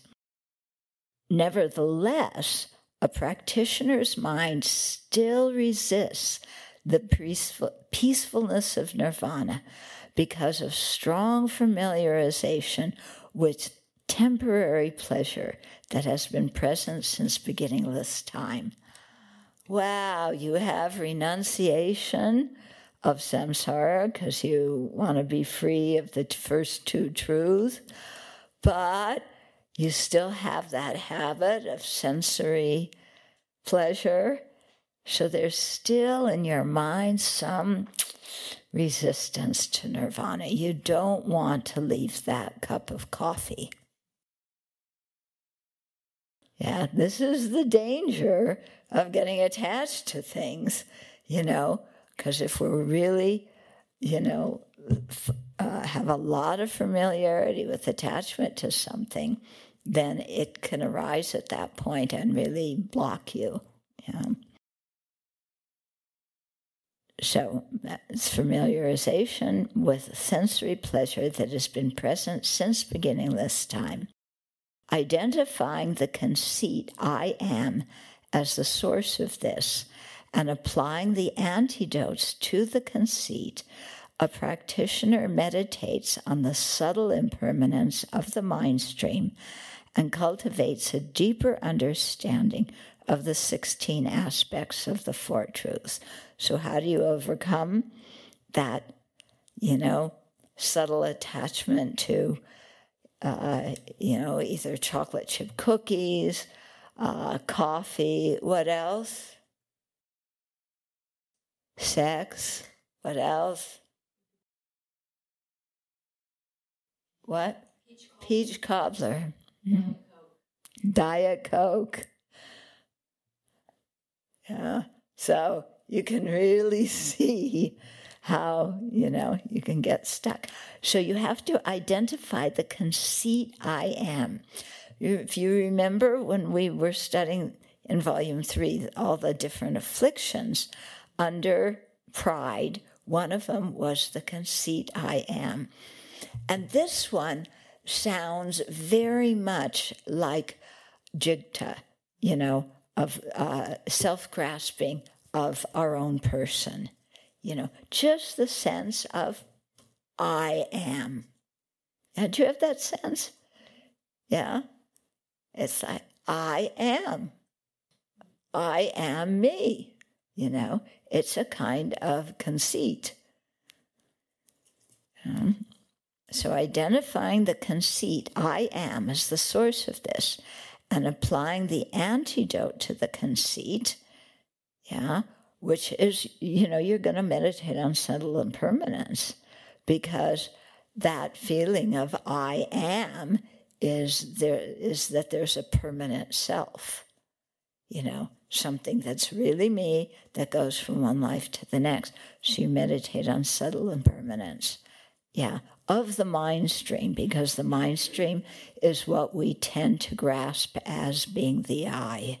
Nevertheless, a practitioner's mind still resists the peaceful, peacefulness of nirvana because of strong familiarization with temporary pleasure that has been present since beginningless time. Wow, you have renunciation of samsara because you want to be free of the first two truths, but you still have that habit of sensory pleasure. So there's still in your mind some resistance to nirvana. You don't want to leave that cup of coffee. Yeah, this is the danger of getting attached to things, you know, because if we're really, you know, uh, have a lot of familiarity with attachment to something, then it can arise at that point and really block you. Yeah. So it's familiarization with sensory pleasure that has been present since beginningless time. Identifying the conceit, I am, as the source of this, and applying the antidotes to the conceit, a practitioner meditates on the subtle impermanence of the mind stream and cultivates a deeper understanding of the sixteen aspects of the Four Truths. So how do you overcome that, you know, subtle attachment to, uh, you know, either chocolate chip cookies, uh, coffee, what else? Sex, what else? What? Peach cobbler. Peach cobbler. Mm-hmm. Diet Coke. Yeah. So you can really see how, you know, you can get stuck. So you have to identify the conceit I am. If you remember when we were studying in volume three, all the different afflictions under pride, one of them was the conceit I am. And this one sounds very much like jigta, you know, of uh, self-grasping of our own person. You know, just the sense of I am. Now, do you have that sense? Yeah? It's like, I am. I am me. You know, it's a kind of conceit. Um, so identifying the conceit, I am, as the source of this, and applying the antidote to the conceit, yeah, which is, you know, you're going to meditate on subtle impermanence, because that feeling of I am is there is that there's a permanent self, you know, something that's really me that goes from one life to the next. So you meditate on subtle impermanence, yeah, of the mind stream, because the mind stream is what we tend to grasp as being the I,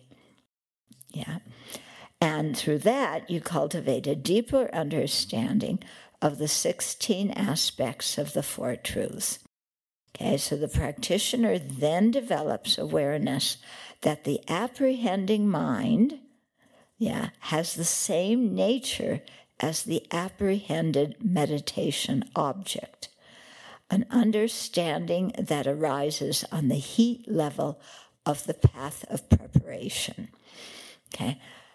yeah. And through that, you cultivate a deeper understanding of the sixteen aspects of the Four Truths. Okay, so the practitioner then develops awareness that the apprehending mind, yeah, has the same nature as the apprehended meditation object, an understanding that arises on the heat level of the path of preparation. Okay,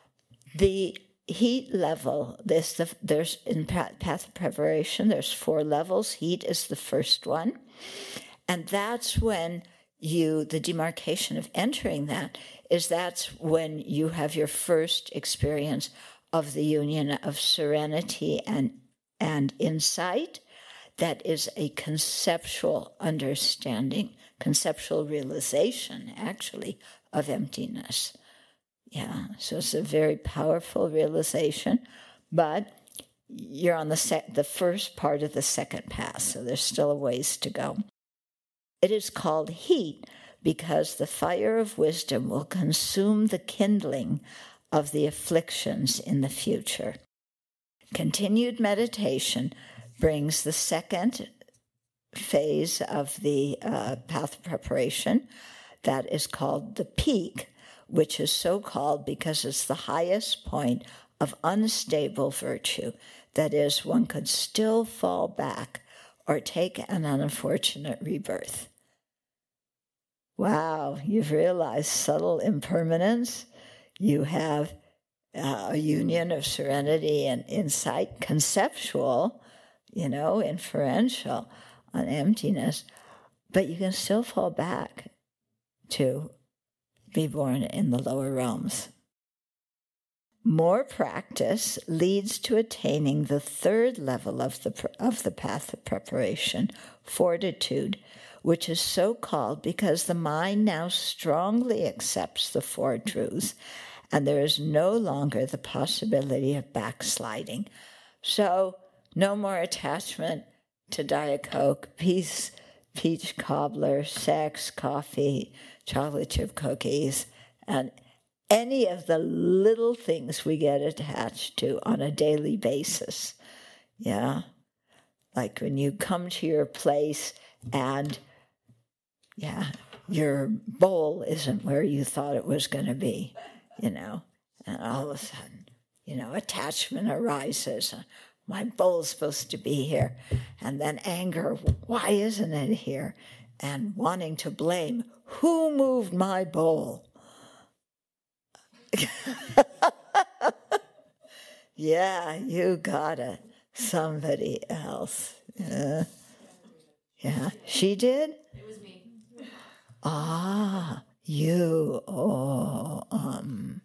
the heat level, there's, the, there's in path of preparation, there's four levels. Heat is the first one. And that's when you, the demarcation of entering that, is that's when you have your first experience of the union of serenity and, and insight. That is a conceptual understanding, conceptual realization, actually, of emptiness. Yeah, so it's a very powerful realization, but you're on the sec- the first part of the second path, so there's still a ways to go. It is called heat because the fire of wisdom will consume the kindling of the afflictions in the future. Continued meditation brings the second phase of the uh, path of preparation that is called the peak, which is so called because it's the highest point of unstable virtue. That is, one could still fall back or take an unfortunate rebirth. Wow, you've realized subtle impermanence. You have uh, a union of serenity and insight, conceptual, you know, inferential on emptiness, but you can still fall back. to be born in the lower realms. More practice leads to attaining the third level of the of the path of preparation, fortitude, which is so called because the mind now strongly accepts the Four Truths, and there is no longer the possibility of backsliding. So, no more attachment to Diet Coke, peace, peach cobbler, sex, coffee, chocolate chip cookies, and any of the little things we get attached to on a daily basis. Yeah? Like when you come to your place and, yeah, your bowl isn't where you thought it was going to be, you know, and all of a sudden, you know, attachment arises. My bowl's supposed to be here. And then anger, why isn't it here? And wanting to blame, who moved my bowl? Yeah, you got it. Somebody else. Uh, yeah, she did? It was me. Ah, you. Oh, um.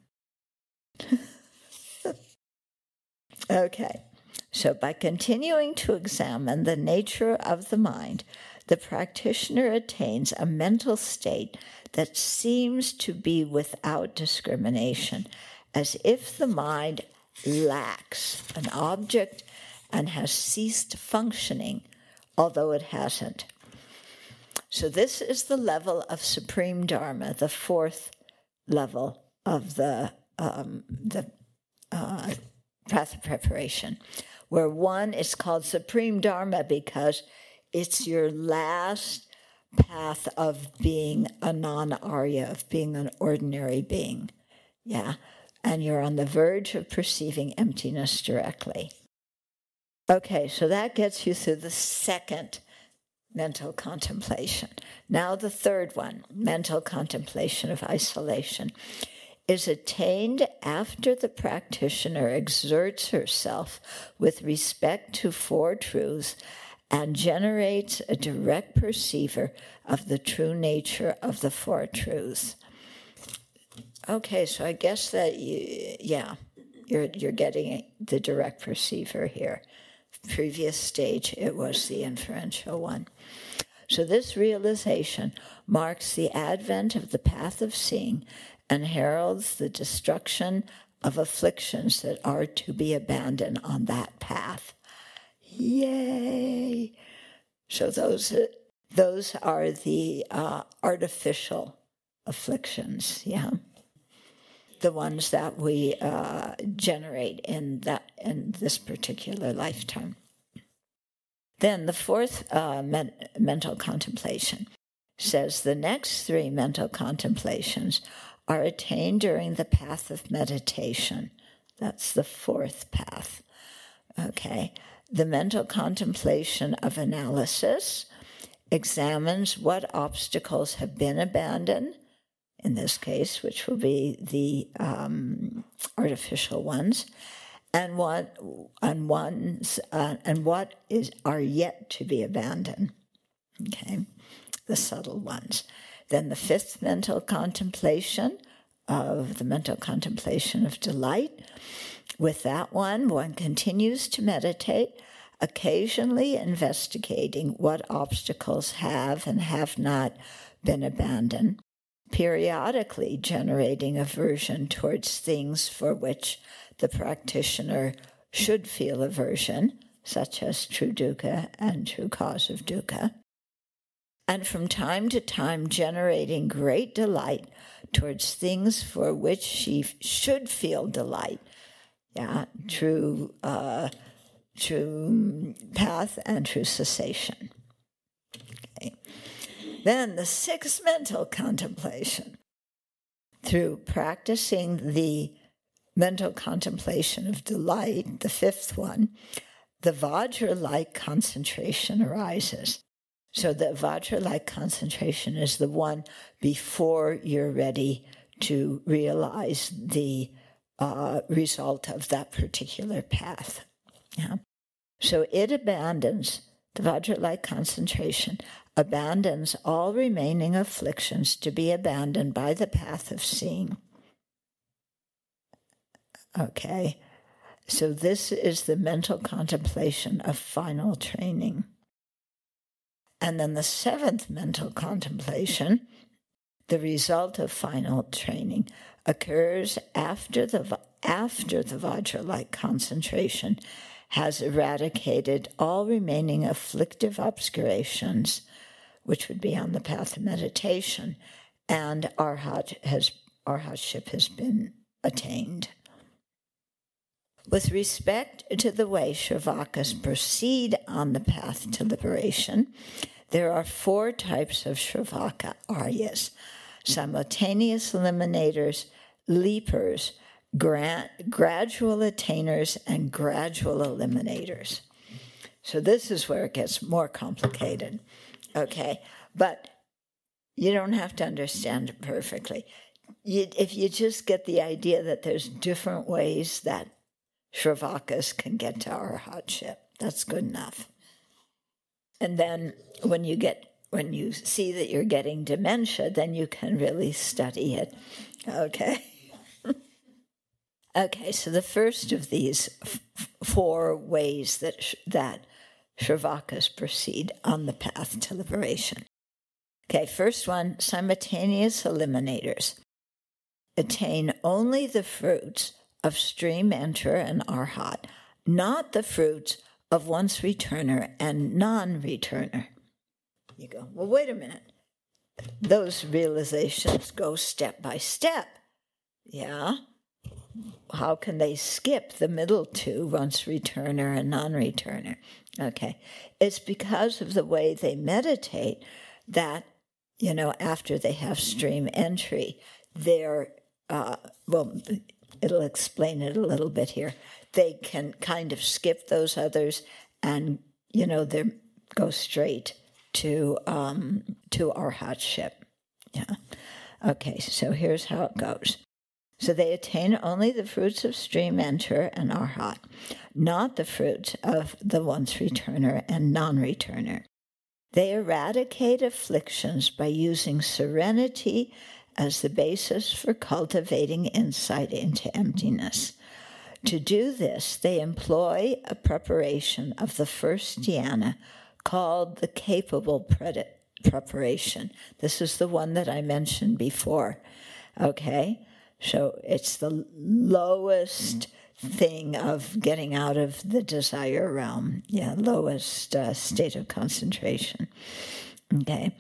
Okay. So by continuing to examine the nature of the mind, the practitioner attains a mental state that seems to be without discrimination, as if the mind lacks an object and has ceased functioning, although it hasn't. So this is the level of Supreme Dharma, the fourth level of the um, the uh, path of preparation, where one is called Supreme Dharma because it's your last path of being a non-Arya, of being an ordinary being. Yeah. And you're on the verge of perceiving emptiness directly. Okay, so that gets you through the second mental contemplation. Now the third one, mental contemplation of isolation, is attained after the practitioner exerts herself with respect to Four Truths and generates a direct perceiver of the true nature of the Four Truths. Okay, so I guess that, you, yeah, you're you're getting the direct perceiver here. Previous stage, it was the inferential one. So this realization marks the advent of the path of seeing and heralds the destruction of afflictions that are to be abandoned on that path. Yay! So those, those are the uh, artificial afflictions, yeah? The ones that we uh, generate in that in this particular lifetime. Then the fourth uh, men- mental contemplation says the next three mental contemplations are attained during the path of meditation. That's the fourth path. Okay. The mental contemplation of analysis examines what obstacles have been abandoned, in this case, which will be the um, artificial ones, and what and ones uh, and what is are yet to be abandoned. Okay, the subtle ones. Then the fifth mental contemplation of the mental contemplation of delight. With that one, one continues to meditate, occasionally investigating what obstacles have and have not been abandoned, periodically generating aversion towards things for which the practitioner should feel aversion, such as true dukkha and true cause of dukkha, and from time to time generating great delight towards things for which she should feel delight, yeah, true, uh, true path and true cessation. Okay. Then the sixth mental contemplation. Through practicing the mental contemplation of delight, the fifth one, the Vajra-like concentration arises. So the Vajra-like concentration is the one before you're ready to realize the uh, result of that particular path. Yeah. So it abandons, the Vajra-like concentration abandons all remaining afflictions to be abandoned by the path of seeing. Okay, so this is the mental contemplation of final training. And then the seventh mental contemplation, the result of final training, occurs after the after the Vajra-like concentration has eradicated all remaining afflictive obscurations, which would be on the path of meditation, and arhat has arhatship has been attained. With respect to the way Shravakas proceed on the path to liberation, there are four types of Shravaka Aryas: simultaneous eliminators, leapers, gra- gradual attainers, and gradual eliminators. So this is where it gets more complicated, okay? But you don't have to understand it perfectly. You, if you just get the idea that there's different ways that Shravakas can get to arhatship, that's good enough. And then when you get when you see that you're getting dementia, then you can really study it. Okay. Okay, so the first of these f- four ways that sh- that Shravakas proceed on the path to liberation. Okay, first one, simultaneous eliminators attain only the fruits of stream enter and arhat, not the fruits of once returner and non-returner. You go, well, wait a minute. Those realizations go step by step. Yeah? How can they skip the middle two, once returner and non-returner? Okay. It's because of the way they meditate that, you know, after they have stream entry, they're, uh, well, it'll explain it a little bit here. They can kind of skip those others and, you know, they go straight to um, to arhatship. Yeah. Okay, so here's how it goes. So they attain only the fruits of stream enter and arhat, not the fruits of the once returner and non-returner. They eradicate afflictions by using serenity as the basis for cultivating insight into emptiness. To do this, they employ a preparation of the first dhyana called the capable pred- preparation. This is the one that I mentioned before. Okay? So it's the lowest thing of getting out of the desire realm. Yeah, lowest uh, state of concentration. Okay?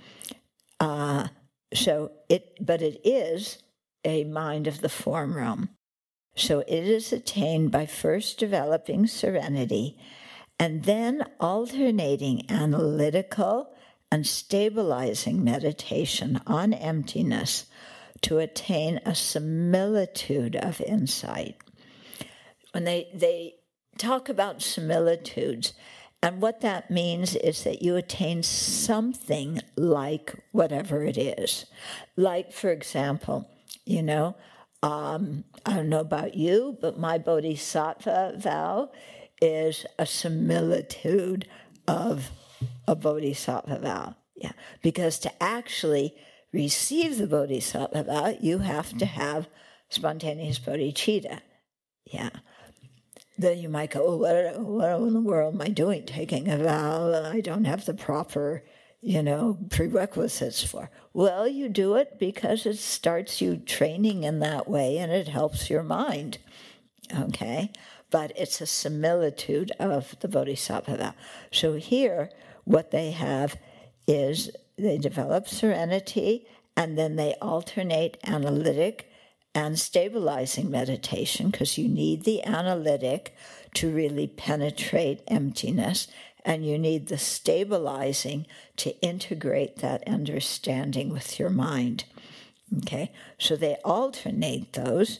Uh, so it, but it is a mind of the form realm. So it is attained by first developing serenity and then alternating analytical and stabilizing meditation on emptiness to attain a similitude of insight. When they, they talk about similitudes, and what that means is that you attain something like whatever it is. Like, for example, you know, um, I don't know about you, but my bodhisattva vow is a similitude of a bodhisattva vow. Yeah, because to actually receive the bodhisattva vow, you have to have spontaneous bodhicitta. Yeah. Then you might go, oh, what, what in the world am I doing, taking a vow that I don't have the proper, you know, prerequisites for? Well, you do it because it starts you training in that way and it helps your mind. Okay? But it's a similitude of the bodhisattva vow. So here, what they have is they develop serenity and then they alternate analytic and stabilizing meditation, because you need the analytic to really penetrate emptiness, and you need the stabilizing to integrate that understanding with your mind. Okay, so they alternate those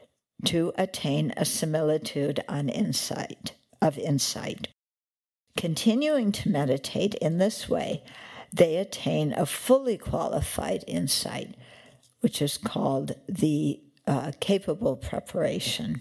to attain a similitude on insight of insight. Continuing to meditate in this way, they attain a fully qualified insight, which is called the uh, capable preparation.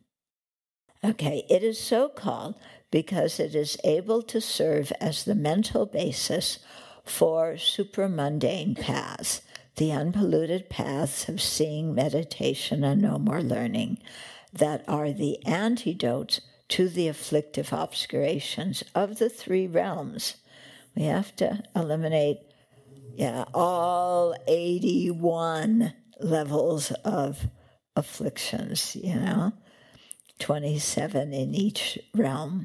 Okay, it is so called because it is able to serve as the mental basis four supramundane paths, the unpolluted paths of seeing, meditation, and no more learning, that are the antidotes to the afflictive obscurations of the three realms. We have to eliminate, yeah, all eighty-one levels of afflictions, you know, twenty-seven in each realm.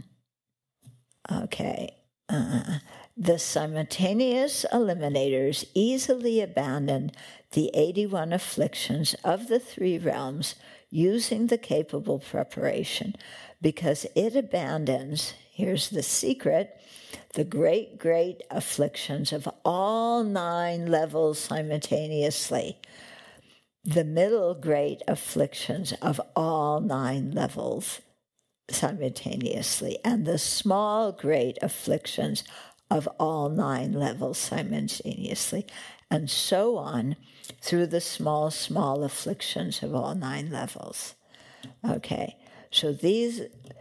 Okay. Uh, the simultaneous eliminators easily abandon the eighty-one afflictions of the three realms using the capable preparation, because it abandons, here's the secret, the great, great afflictions of all nine levels simultaneously, the middle great afflictions of all nine levels simultaneously, and the small great afflictions of all nine levels simultaneously, and so on through the small, small afflictions of all nine levels. Okay, so these,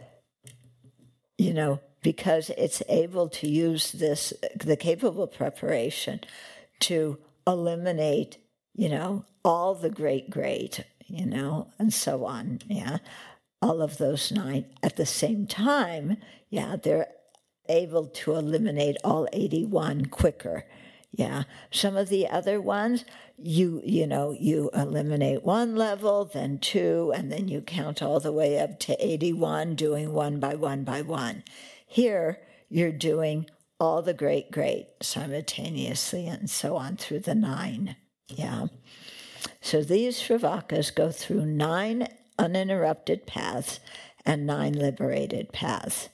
you know, because it's able to use this, the capable preparation, to eliminate, you know, all the great, great, you know, and so on, yeah, all of those nine. At the same time, yeah, they're able to eliminate all eighty-one quicker. Yeah, some of the other ones, you you know, you eliminate one level, then two, and then you count all the way up to eighty-one, doing one by one by one. Here, you're doing all the great, great simultaneously, and so on through the nine. Yeah. So these Shravakas go through nine uninterrupted paths and nine liberated paths.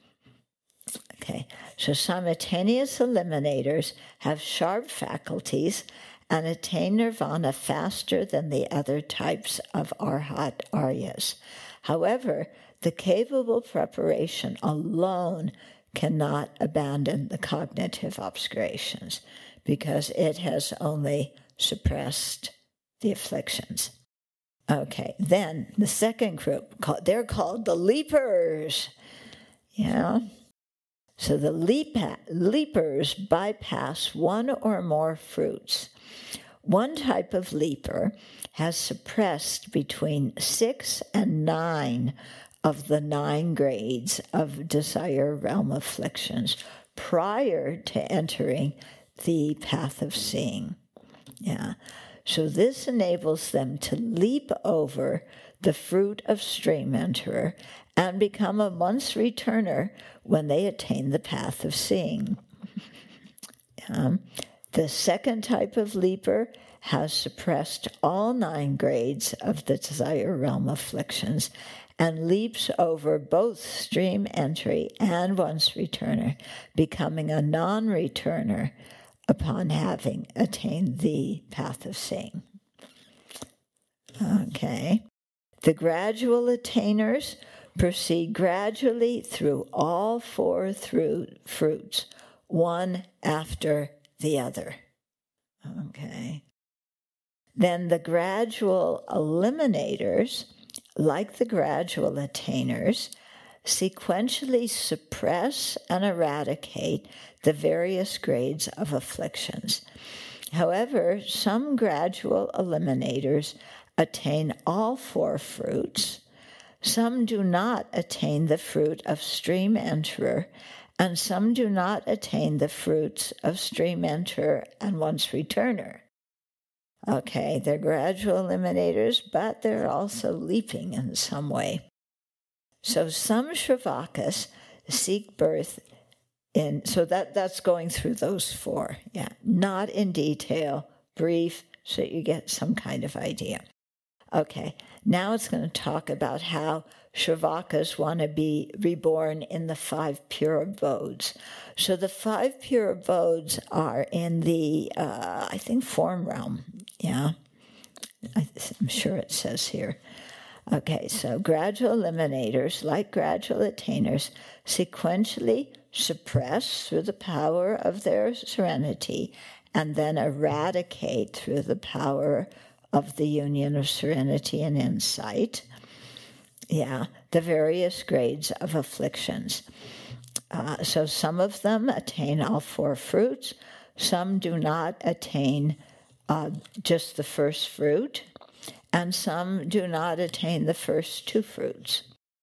Okay, so simultaneous eliminators have sharp faculties and attain nirvana faster than the other types of Arhat Aryas. However, the capable preparation alone cannot abandon the cognitive obscurations because it has only suppressed the afflictions. Okay, then the second group, they're called the leapers. Yeah. So the leap, leapers bypass one or more fruits. One type of leaper has suppressed between six and nine of the nine grades of desire realm afflictions prior to entering the path of seeing. Yeah. So this enables them to leap over the fruit of stream enterer and become a once returner when they attain the path of seeing. Um, the second type of leaper has suppressed all nine grades of the desire realm afflictions and leaps over both stream entry and once returner, becoming a non-returner upon having attained the path of seeing. Okay. The gradual attainers proceed gradually through all four through fruits, one after the other. Okay. Then the gradual eliminators, like the gradual attainers, sequentially suppress and eradicate the various grades of afflictions. However, some gradual eliminators attain all four fruits. Some do not attain the fruit of stream enterer, and some do not attain the fruits of stream enterer and once returner. Okay, they're gradual eliminators, but they're also leaping in some way. So some Shravakas seek birth in, so that, that's going through those four, yeah, not in detail, brief, so you get some kind of idea. Okay, now it's going to talk about how Shravakas want to be reborn in the five pure abodes. So the five pure abodes are in the, uh, I think, form realm, yeah, I'm sure it says here. Okay, so gradual eliminators, like gradual attainers, sequentially suppress through the power of their serenity and then eradicate through the power of the union of serenity and insight, yeah, the various grades of afflictions. Uh, so some of them attain all four fruits, some do not attain uh, just the first fruit, and some do not attain the first two fruits.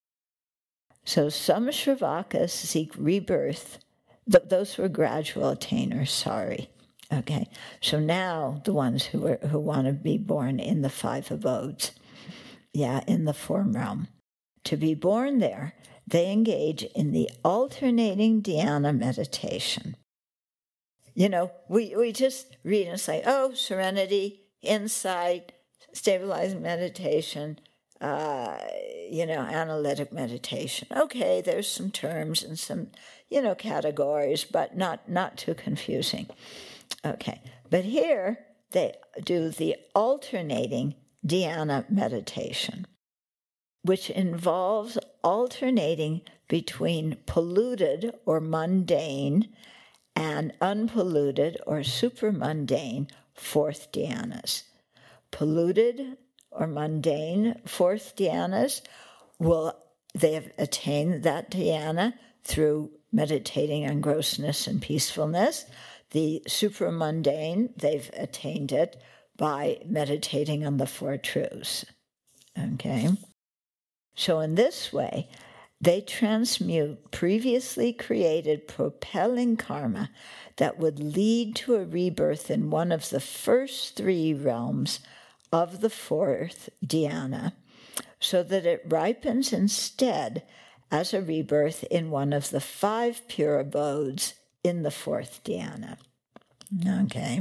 So some Shravakas seek rebirth. Th- those were gradual attainers, sorry. Okay, so now the ones who are, who want to be born in the five abodes, yeah, in the form realm. To be born there, they engage in the alternating dhyana meditation. You know, we, we just read and say, oh, serenity, insight, stabilizing meditation, uh, you know, analytic meditation. Okay, there's some terms and some, you know, categories, but not, not too confusing. Okay, but here they do the alternating dhyana meditation, which involves alternating between polluted or mundane and unpolluted or supermundane fourth dhyanas. Polluted or mundane fourth dhyanas will, they have attained that dhyana through meditating on grossness and peacefulness. The supramundane, they've attained it by meditating on the Four Truths. Okay? So in this way, they transmute previously created propelling karma that would lead to a rebirth in one of the first three realms of the fourth dhyana, so that it ripens instead as a rebirth in one of the five pure abodes in the fourth dhyana. Okay,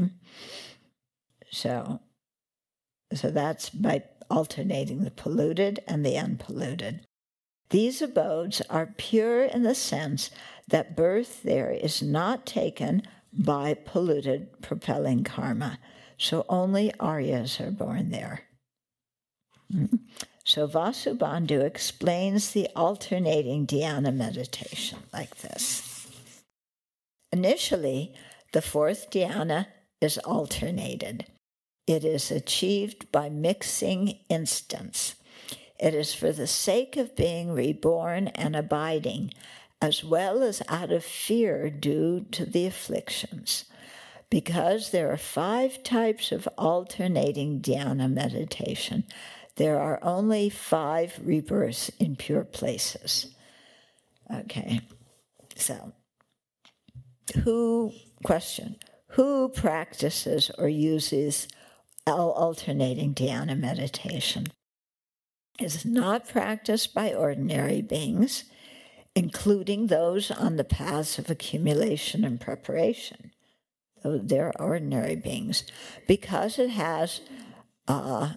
so, so that's by alternating the polluted and the unpolluted. These abodes are pure in the sense that birth there is not taken by polluted propelling karma, so only Aryas are born there. Mm-hmm. So Vasubandhu explains the alternating dhyana meditation like this. Initially, the fourth dhyana is alternated. It is achieved by mixing instants. It is for the sake of being reborn and abiding, as well as out of fear due to the afflictions. Because there are five types of alternating dhyana meditation, there are only five rebirths in pure places. Okay, so who, question, who practices or uses alternating dhyana meditation? Is not practiced by ordinary beings, including those on the paths of accumulation and preparation. They're ordinary beings, because it has, uh,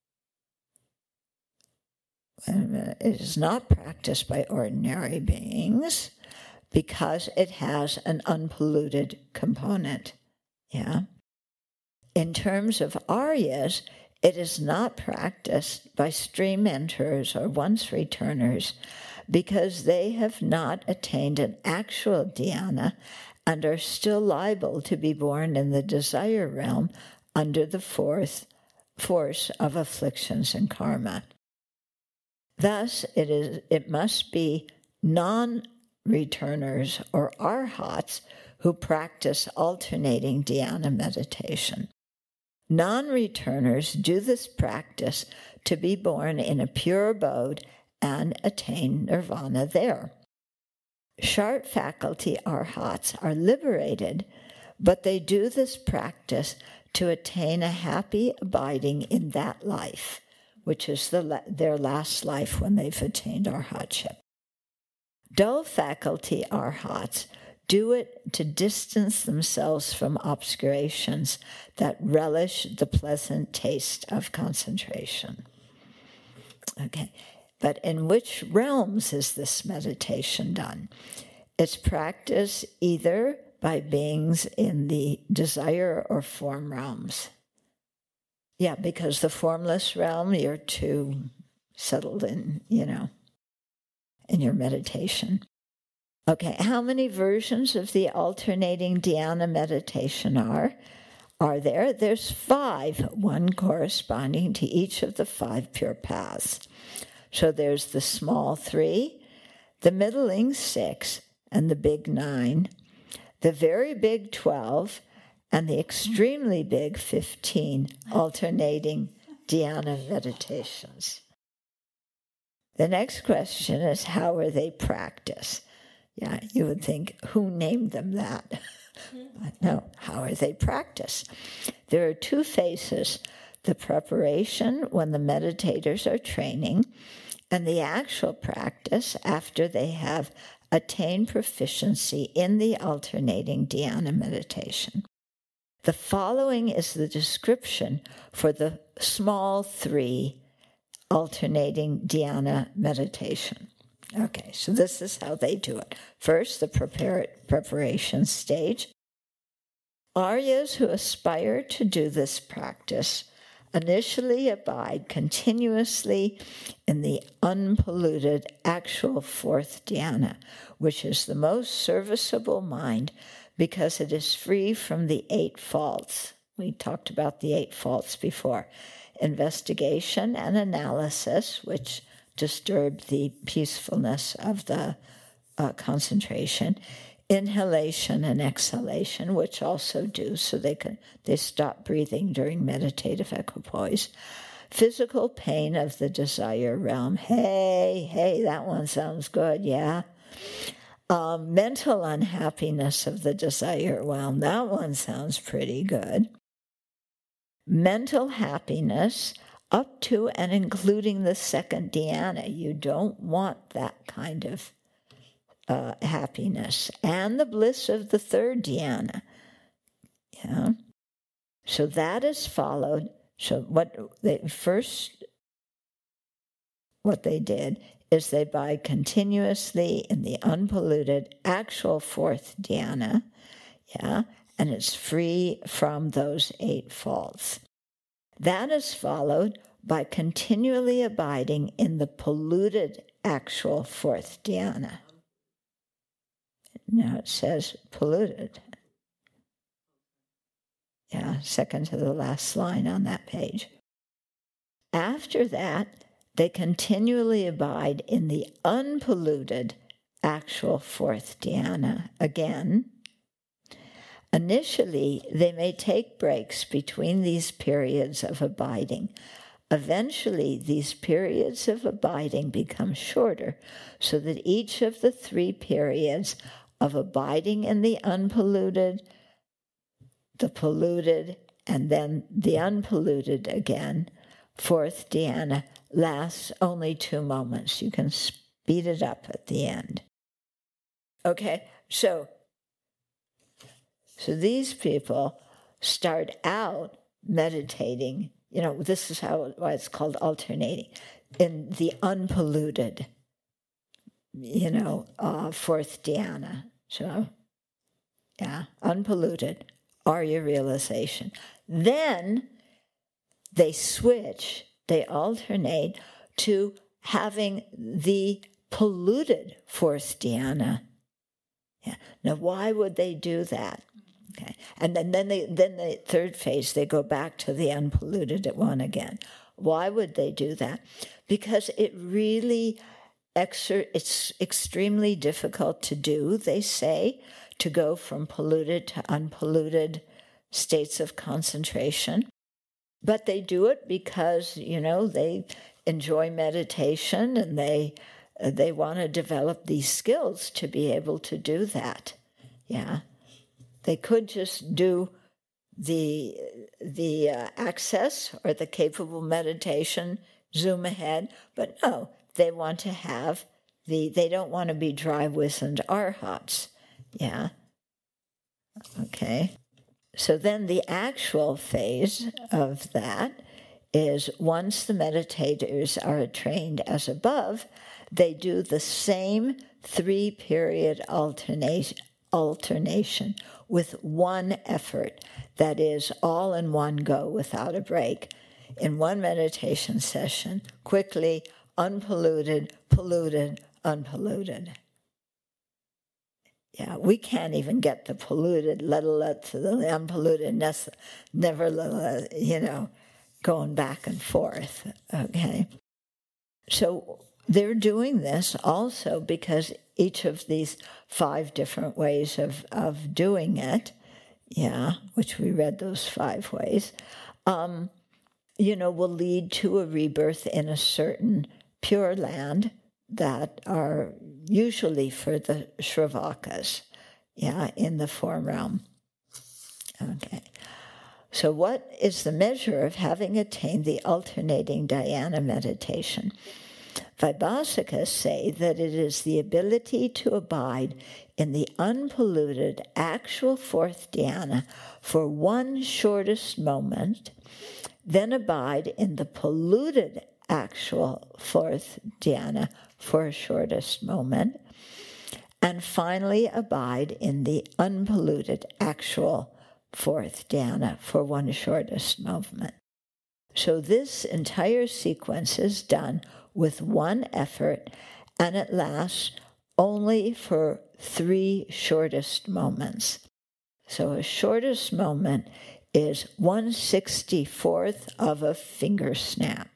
it is not practiced by ordinary beings, because it has an unpolluted component. Yeah. In terms of Aryas, it is not practiced by stream enterers or once returners, because they have not attained an actual dhyana and are still liable to be born in the desire realm under the fourth force of afflictions and karma. Thus, it is it must be non-returners or arhats who practice alternating dhyana meditation. Non-returners do this practice to be born in a pure abode and attain nirvana there. Shart faculty arhats are liberated, but they do this practice to attain a happy abiding in that life, which is the, their last life when they've attained arhatship. Dull faculty arhats do it to distance themselves from obscurations that relish the pleasant taste of concentration. Okay, but in which realms is this meditation done? It's practiced either by beings in the desire or form realms. Yeah, because the formless realm, you're too settled in, you know, in your meditation. Okay, how many versions of the alternating dhyana meditation are? Are there? There's five, one corresponding to each of the five pure paths. So there's the small three, the middling six, and the big nine, the very big twelve, and the extremely big fifteen alternating dhyana meditations. The next question is, how are they practiced? Yeah, you would think, who named them that? But no, how are they practiced? There are two phases: the preparation when the meditators are training, and the actual practice after they have attained proficiency in the alternating dhyana meditation. The following is the description for the small three alternating dhyana meditation. Okay, so this is how they do it. First, the prepar- preparation stage. Aryas who aspire to do this practice initially abide continuously in the unpolluted actual fourth dhyana, which is the most serviceable mind because it is free from the eight faults. We talked about the eight faults before. Investigation and analysis, which disturb the peacefulness of the uh, concentration. Inhalation and exhalation, which also do, so they can they stop breathing during meditative equipoise. Physical pain of the desire realm. Hey, hey, that one sounds good, yeah. Um, mental unhappiness of the desire realm. That one sounds pretty good. Mental happiness up to and including the second dhyana. You don't want that kind of Uh, happiness, and the bliss of the third dhyana. Yeah. So that is followed. So what they first, what they did is they abide continuously in the unpolluted actual fourth dhyana, yeah, and it's free from those eight faults. That is followed by continually abiding in the polluted actual fourth dhyana. Now it says polluted. Yeah, second to the last line on that page. After that, they continually abide in the unpolluted actual fourth dhyana again. Initially, they may take breaks between these periods of abiding. Eventually, these periods of abiding become shorter, so that each of the three periods of abiding in the unpolluted, the polluted, and then the unpolluted again, fourth dhyana, lasts only two moments. You can speed it up at the end. Okay, so, so these people start out meditating, you know, this is how why it's called alternating, in the unpolluted, you know, uh, fourth dhyana. So, yeah, unpolluted, Arya realization. Then they switch, they alternate to having the polluted fourth dhyana. Yeah. Now, why would they do that? Okay, and then then they then the third phase they go back to the unpolluted at one again. Why would they do that? Because it really exer- it's extremely difficult to do. They say to go from polluted to unpolluted states of concentration, but they do it because you know they enjoy meditation and they uh, they want to develop these skills to be able to do that. Yeah. They could just do the the uh, access or the capable meditation, zoom ahead, but no, they want to have the, they don't want to be dry wizened arhats. Yeah. Okay. So then the actual phase of that is once the meditators are trained as above, they do the same three-period alternation, alternation with one effort, that is, all in one go without a break, in one meditation session, quickly, unpolluted, polluted, unpolluted. Yeah, we can't even get the polluted, let alone to the unpolluted, never, you know, going back and forth, okay? So they're doing this also because each of these five different ways of, of doing it, yeah, which we read those five ways, um, you know, will lead to a rebirth in a certain pure land that are usually for the Shravakas, yeah, in the form realm. Okay. So what is the measure of having attained the alternating dhyana meditation? Vaibhasikas say that it is the ability to abide in the unpolluted actual fourth dhyana for one shortest moment, then abide in the polluted actual fourth dhyana for a shortest moment, and finally abide in the unpolluted actual fourth dhyana for one shortest moment. So this entire sequence is done with one effort, and it lasts only for three shortest moments. So a shortest moment is one sixty-fourth of a finger snap.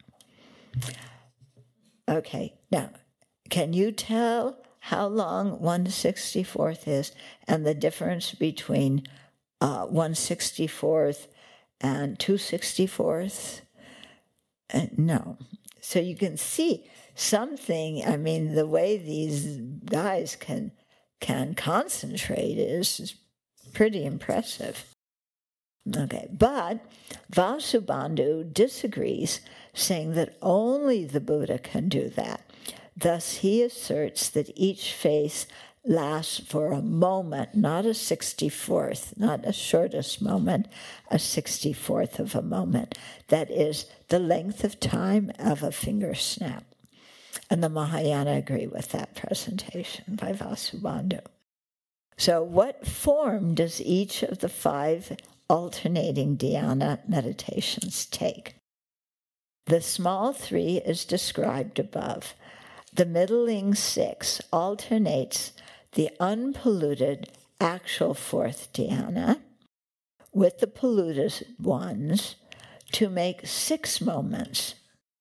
Okay, now, can you tell how long one sixty-fourth is and the difference between uh, one sixty-fourth and two sixty-fourths? Uh, no. So you can see something, I mean, the way these guys can can concentrate is, is pretty impressive. Okay, but Vasubandhu disagrees, saying that only the Buddha can do that. Thus, he asserts that each phase lasts for a moment, not a sixty-fourth, not a shortest moment, a sixty-fourth of a moment. That is the length of time of a finger snap. And the Mahayana agree with that presentation by Vasubandhu. So what form does each of the five alternating dhyana meditations take? The small three is described above. The middling six alternates the unpolluted actual fourth dhyana with the polluted ones to make six moments.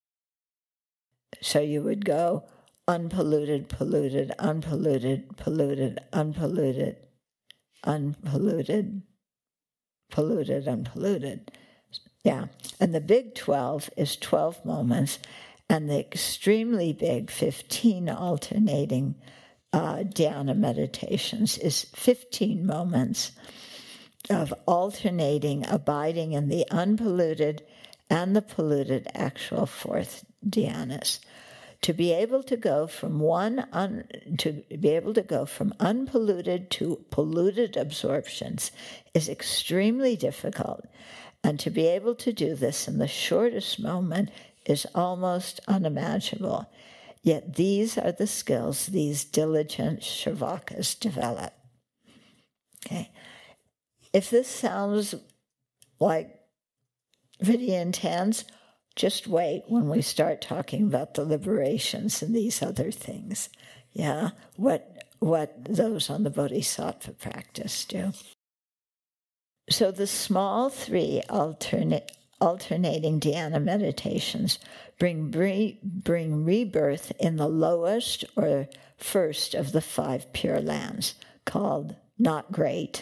So you would go unpolluted, polluted, unpolluted, polluted, unpolluted, unpolluted, polluted, unpolluted. Yeah, and the big twelve is twelve moments, and the extremely big fifteen alternating uh, dhyana meditations is fifteen moments of alternating, abiding in the unpolluted and the polluted actual fourth dhyanas. To be able to go from one un, to be able to go from unpolluted to polluted absorptions is extremely difficult, and to be able to do this in the shortest moment is almost unimaginable. Yet these are the skills these diligent Shravakas develop. Okay, if this sounds like pretty intense, just wait when we start talking about the liberations and these other things. Yeah, what what those on the Bodhisattva practice do. So the small three alternate, alternating dhyana meditations bring, bring rebirth in the lowest or first of the five pure lands, called not great.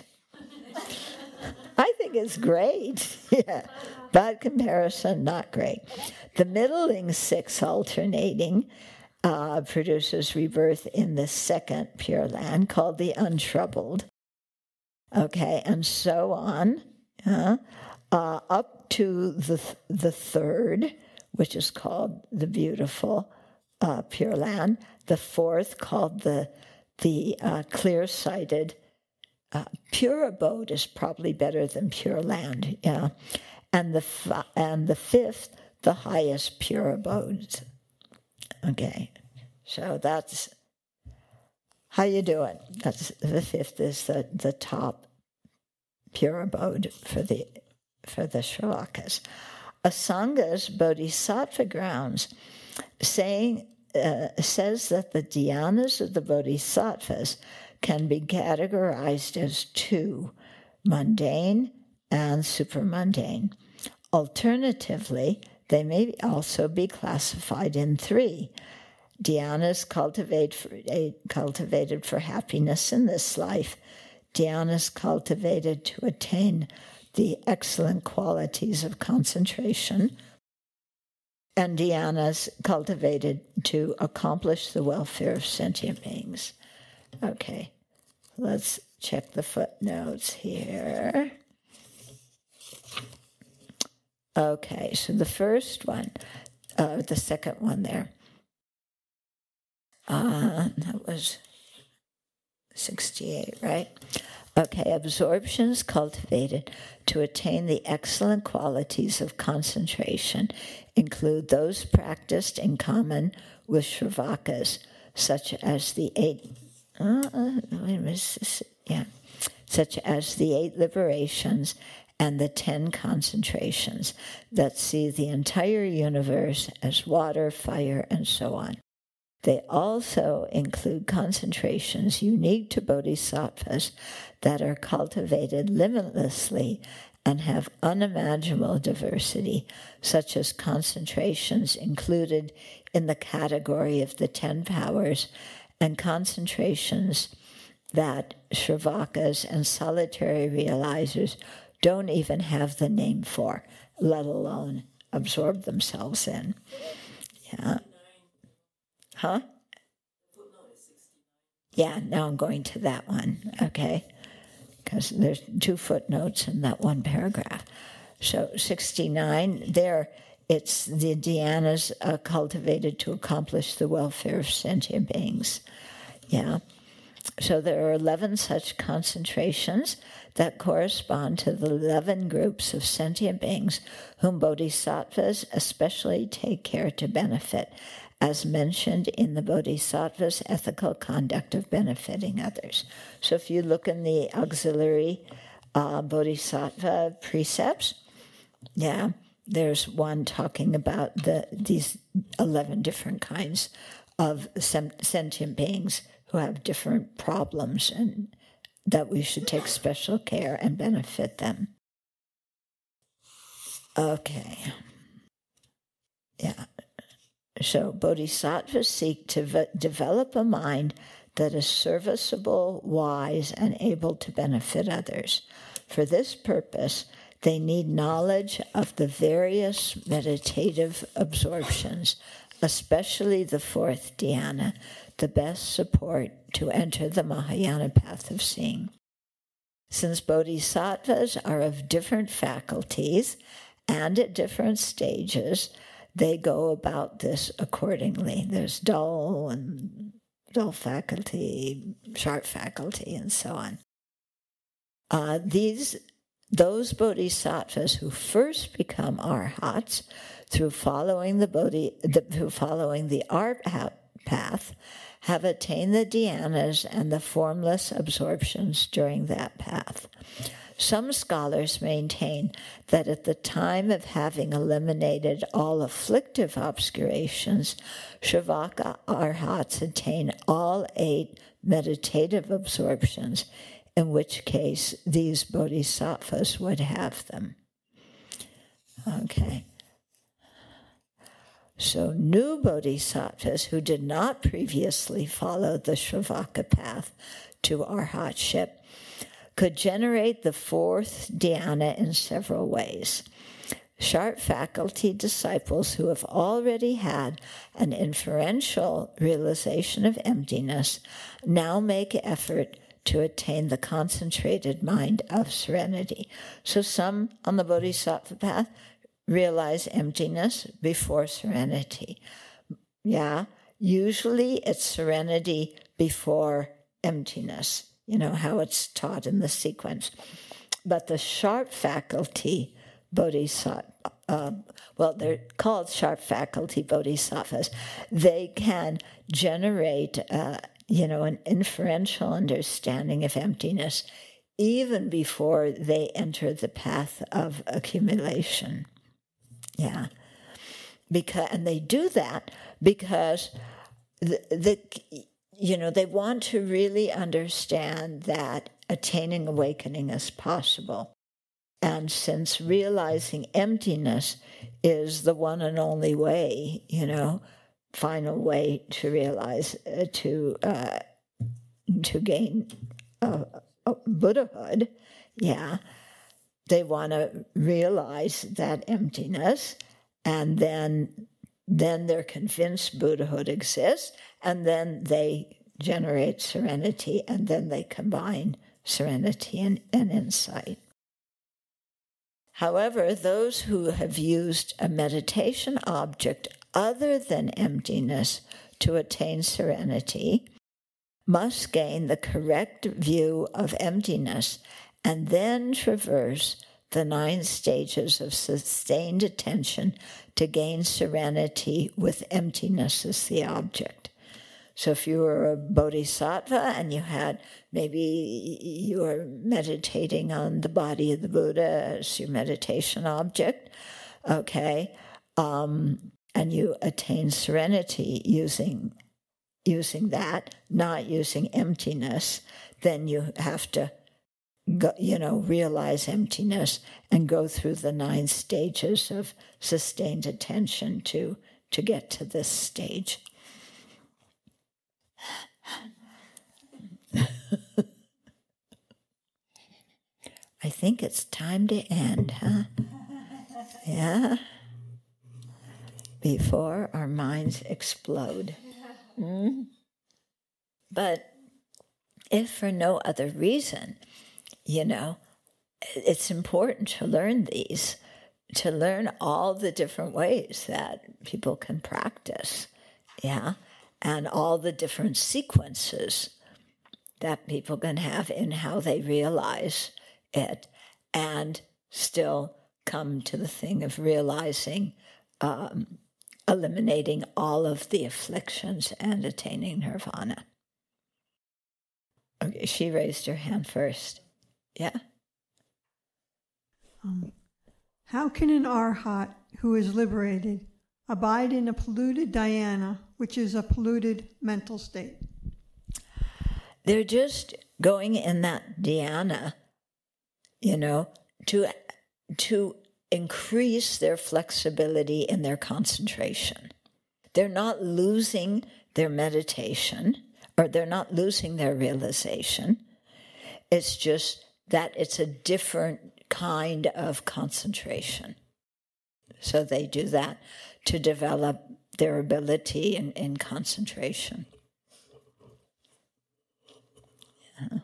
I think it's great. Yeah. By comparison, not great. The middling six alternating uh, produces rebirth in the second pure land, called the untroubled. Okay, and so on, uh, uh, up to the th- the third, which is called the beautiful uh, pure land. The fourth, called the the uh, clear-sighted uh, pure abode, is probably better than pure land. Yeah. And the f- and the fifth, the highest pure abodes. Okay, so that's how you do it. That's the fifth is the, the top pure abode for the for the Shravakas. Asanga's Bodhisattva grounds saying uh, says that the dhyanas of the Bodhisattvas can be categorized as two, mundane and supermundane. Alternatively, they may also be classified in three. Dhyanas cultivate for, uh, cultivated for happiness in this life, dhyanas cultivated to attain the excellent qualities of concentration, and dhyanas cultivated to accomplish the welfare of sentient beings. Okay, let's check the footnotes here. Okay, so the first one, uh, the second one there, uh, that was sixty-eight, right? Okay, absorptions cultivated to attain the excellent qualities of concentration include those practiced in common with Shravakas, such as the eight, uh, wait a minute, yeah, such as the eight liberations and the ten concentrations that see the entire universe as water, fire, and so on. They also include concentrations unique to bodhisattvas that are cultivated limitlessly and have unimaginable diversity, such as concentrations included in the category of the ten powers and concentrations that Shravakas and solitary realizers don't even have the name for, let alone absorb themselves in. Yeah. Huh? Yeah, now I'm going to that one, okay? Because there's two footnotes in that one paragraph. So sixty-nine, there it's the dhyanas uh, cultivated to accomplish the welfare of sentient beings. Yeah. So there are eleven such concentrations that correspond to the eleven groups of sentient beings whom bodhisattvas especially take care to benefit, as mentioned in the Bodhisattva's ethical conduct of benefiting others. So if you look in the auxiliary uh, Bodhisattva precepts, yeah, there's one talking about the these eleven different kinds of sem- sentient beings who have different problems and that we should take special care and benefit them. Okay. Yeah. So bodhisattvas seek to v- develop a mind that is serviceable, wise, and able to benefit others. For this purpose, they need knowledge of the various meditative absorptions, especially the fourth dhyana, the best support to enter the Mahayana path of seeing. Since bodhisattvas are of different faculties and at different stages, they go about this accordingly. There's dull and dull faculty, sharp faculty, and so on. Uh, these, those bodhisattvas who first become arhats through following the bodhi, the, through following the arhat path, have attained the dhyanas and the formless absorptions during that path. Some scholars maintain that at the time of having eliminated all afflictive obscurations, Sravaka arhats attain all eight meditative absorptions, in which case these bodhisattvas would have them. Okay. So new bodhisattvas who did not previously follow the Sravaka path to arhatship could generate the fourth dhyana in several ways. Sharp faculty disciples who have already had an inferential realization of emptiness now make effort to attain the concentrated mind of serenity. So some on the bodhisattva path realize emptiness before serenity. Yeah, usually it's serenity before emptiness. You know, how it's taught in the sequence. But the sharp faculty bodhisattva, uh, well, they're called sharp faculty bodhisattvas. They can generate, uh, you know, an inferential understanding of emptiness even before they enter the path of accumulation. Yeah. Because, and they do that because the, the you know, they want to really understand that attaining awakening is possible. And since realizing emptiness is the one and only way, you know, final way to realize, uh, to uh, to gain uh, Buddhahood, yeah, they want to realize that emptiness, and then then they're convinced Buddhahood exists, and then they generate serenity, and then they combine serenity and, and insight. However, those who have used a meditation object other than emptiness to attain serenity must gain the correct view of emptiness and then traverse the nine stages of sustained attention to gain serenity with emptiness as the object. So if you were a bodhisattva and you had, maybe you were meditating on the body of the Buddha as your meditation object, okay, um, and you attain serenity using using that, not using emptiness, then you have to go, you know, realize emptiness and go through the nine stages of sustained attention to to get to this stage. I think it's time to end, huh? Yeah? Before our minds explode. Mm? But if for no other reason, you know, it's important to learn these, to learn all the different ways that people can practice, yeah? And all the different sequences that people can have in how they realize it, and still come to the thing of realizing, um, eliminating all of the afflictions and attaining nirvana. Okay, she raised her hand first. Yeah? Um, how can an arhat who is liberated abide in a polluted dhyana, which is a polluted mental state? They're just going in that dhyana, you know, to to increase their flexibility in their concentration. They're not losing their meditation, or they're not losing their realization. It's just that it's a different kind of concentration. So they do that to develop their ability in, in concentration. Yeah.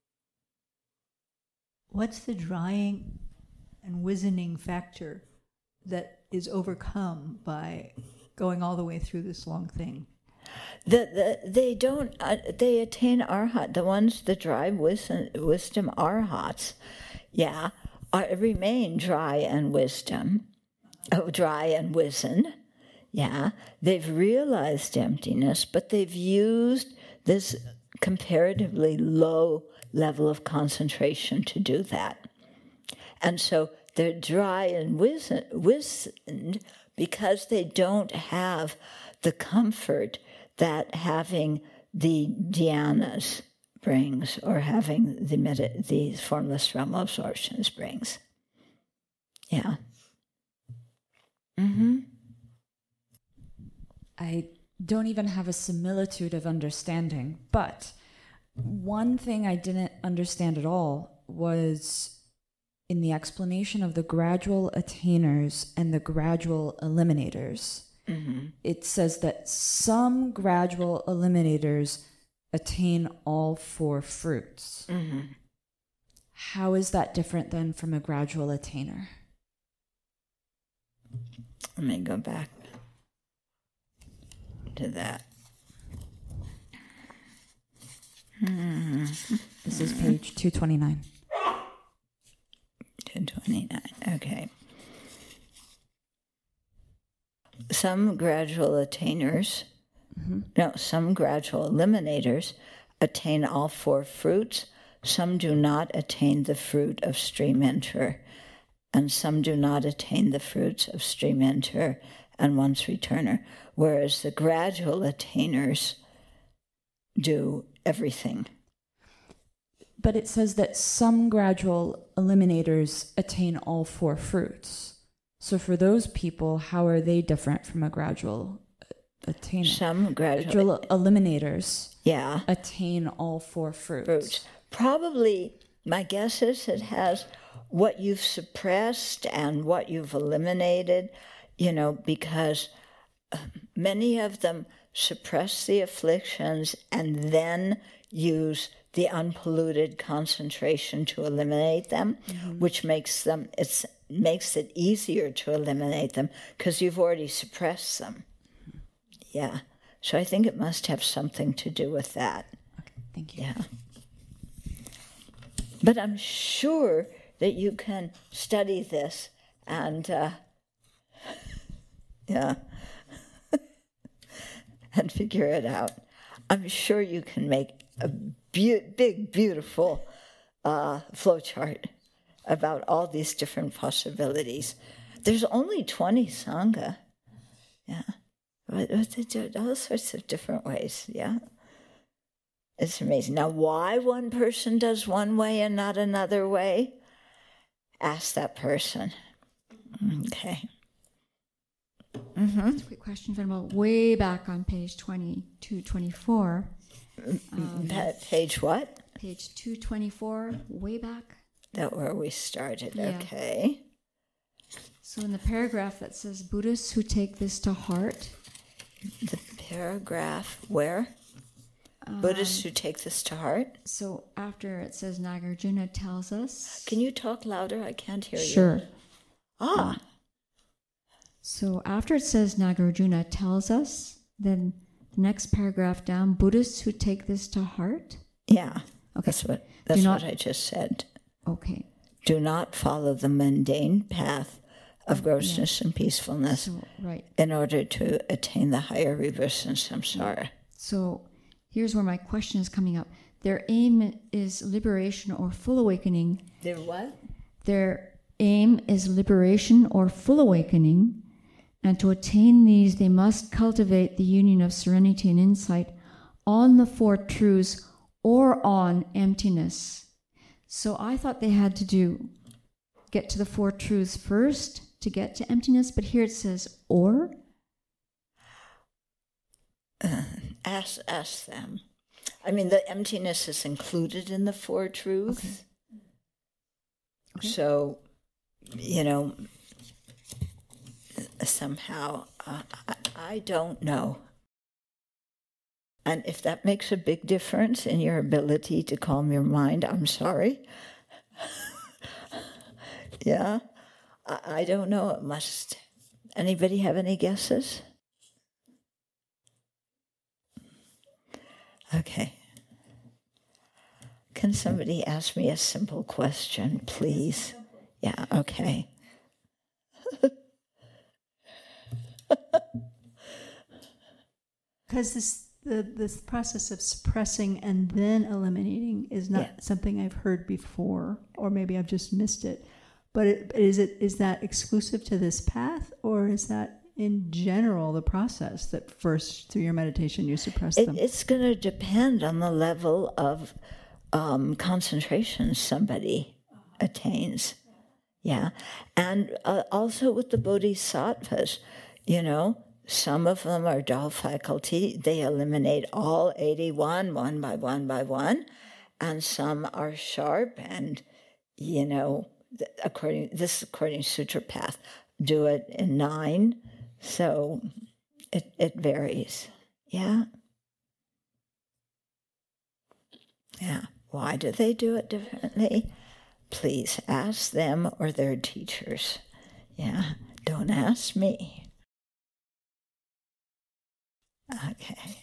What's the drying and wizening factor that is overcome by going all the way through this long thing? The, the, they don't, uh, they attain arhat. The ones that drive wisdom, wisdom arhats, yeah, are, remain dry and wisdom, oh, dry and wizen, yeah. They've realized emptiness, but they've used this comparatively low level of concentration to do that. And so they're dry and wizened because they don't have the comfort that having the dhyanas brings, or having the med- the formless realm absorptions brings. Yeah. Mm-hmm. I don't even have a similitude of understanding, but one thing I didn't understand at all was in the explanation of the gradual attainers and the gradual eliminators. Mm-hmm. It says that some gradual eliminators attain all four fruits. Mm-hmm. How is that different than from a gradual attainer? Let me go back to that. Mm-hmm. This is page two twenty-nine. two twenty-nine, okay. Some gradual attainers, mm-hmm. no, some gradual eliminators attain all four fruits. Some do not attain the fruit of stream enterer, and some do not attain the fruits of stream enterer and once returner, whereas the gradual attainers do everything. But it says that some gradual eliminators attain all four fruits. So for those people, how are they different from a gradual attainer? Some gradual, gradual eliminators yeah. attain all four fruits. fruits. probably, my guess is it has what you've suppressed and what you've eliminated, you know, because many of them suppress the afflictions and then use the unpolluted concentration to eliminate them, mm-hmm. which makes them it's makes it easier to eliminate them because you've already suppressed them. Mm-hmm. Yeah. So I think it must have something to do with that. Okay, thank you. Yeah. But I'm sure that you can study this and uh, yeah, and figure it out. I'm sure you can make a be- big, beautiful uh, flowchart about all these different possibilities. There's only twenty Sangha. Yeah. But they do it all sorts of different ways. Yeah. It's amazing. Now, why one person does one way and not another way? Ask that person. Okay. Mm-hmm. That's a quick question, Venerable. Way back on page twenty-two twenty-four. Um, that page what? Page two twenty-four, way back. That where we started, yeah. Okay. So in the paragraph that says, Buddhists who take this to heart. The paragraph where? Um, Buddhists who take this to heart? So after it says, Nagarjuna tells us. Can you talk louder? I can't hear sure. you. Sure. Ah. Um, so after it says, Nagarjuna tells us, then the next paragraph down, Buddhists who take this to heart? Yeah. Okay. That's what, that's not, what I just said. Okay. Do not follow the mundane path of grossness yeah. and peacefulness so, right. in order to attain the higher rebirths in samsara. So here's where my question is coming up. Their aim is liberation or full awakening. Their what? Their aim is liberation or full awakening, and to attain these they must cultivate the union of serenity and insight on the Four Truths or on emptiness. So I thought they had to do get to the Four Truths first to get to emptiness, but here it says or. Uh, ask ask them. I mean, the emptiness is included in the Four Truths. Okay. Okay. So, you know, somehow, uh, I, I don't know. And if that makes a big difference in your ability to calm your mind, I'm sorry. Yeah, I, I don't know. It must. Anybody have any guesses? Okay. Can somebody ask me a simple question, please? Yeah, okay. Because this the this process of suppressing and then eliminating is not yeah. something I've heard before, or maybe I've just missed it. But it, is it is that exclusive to this path, or is that in general the process that first through your meditation you suppress it, them? It's going to depend on the level of um, concentration somebody attains. Yeah, and uh, also with the bodhisattvas, you know, some of them are dull faculty. They eliminate all eighty-one, one by one by one, and some are sharp and, you know, according this according to Sutra Path, do it in nine. So it it varies. Yeah. Yeah. Why do they do it differently? Please ask them or their teachers. Yeah. Don't ask me. Okay.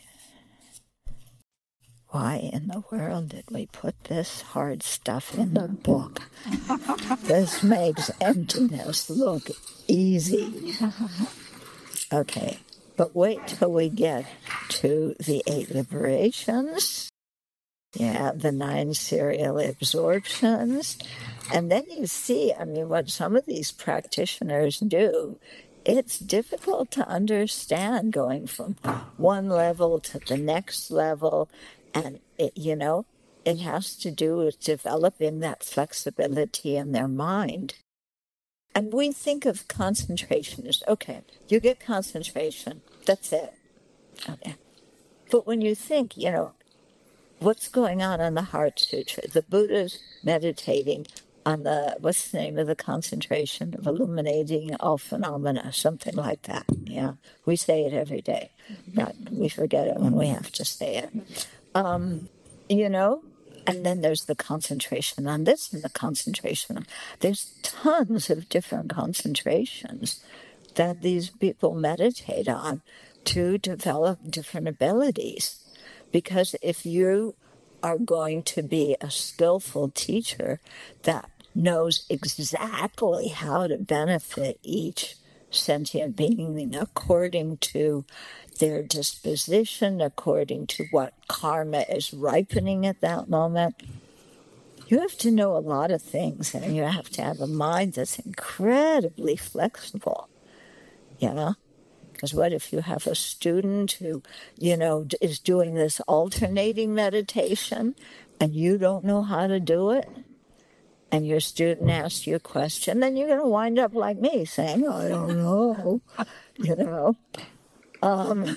Why in the world did we put this hard stuff in the book? This makes emptiness look easy. Okay, but wait till we get to the eight liberations. Yeah, the nine serial absorptions. And then you see, I mean, what some of these practitioners do. It's difficult to understand going from one level to the next level. And, it, you know, it has to do with developing that flexibility in their mind. And we think of concentration as, okay, you get concentration, that's it. Okay. But when you think, you know, what's going on in the Heart Sutra? The Buddha's meditating on the, what's the name of the concentration of illuminating all phenomena, something like that. Yeah, we say it every day. Not, we forget it when we have to say it. Um, you know, and then there's the concentration on this and the concentration on, there's tons of different concentrations that these people meditate on to develop different abilities. Because if you are going to be a skillful teacher that knows exactly how to benefit each sentient being according to their disposition, according to what karma is ripening at that moment, you have to know a lot of things, and you have to have a mind that's incredibly flexible. You know? Because what if you have a student who, you know, is doing this alternating meditation and you don't know how to do it? And your student asks you a question, then you're going to wind up like me saying, I don't know, you know. Um,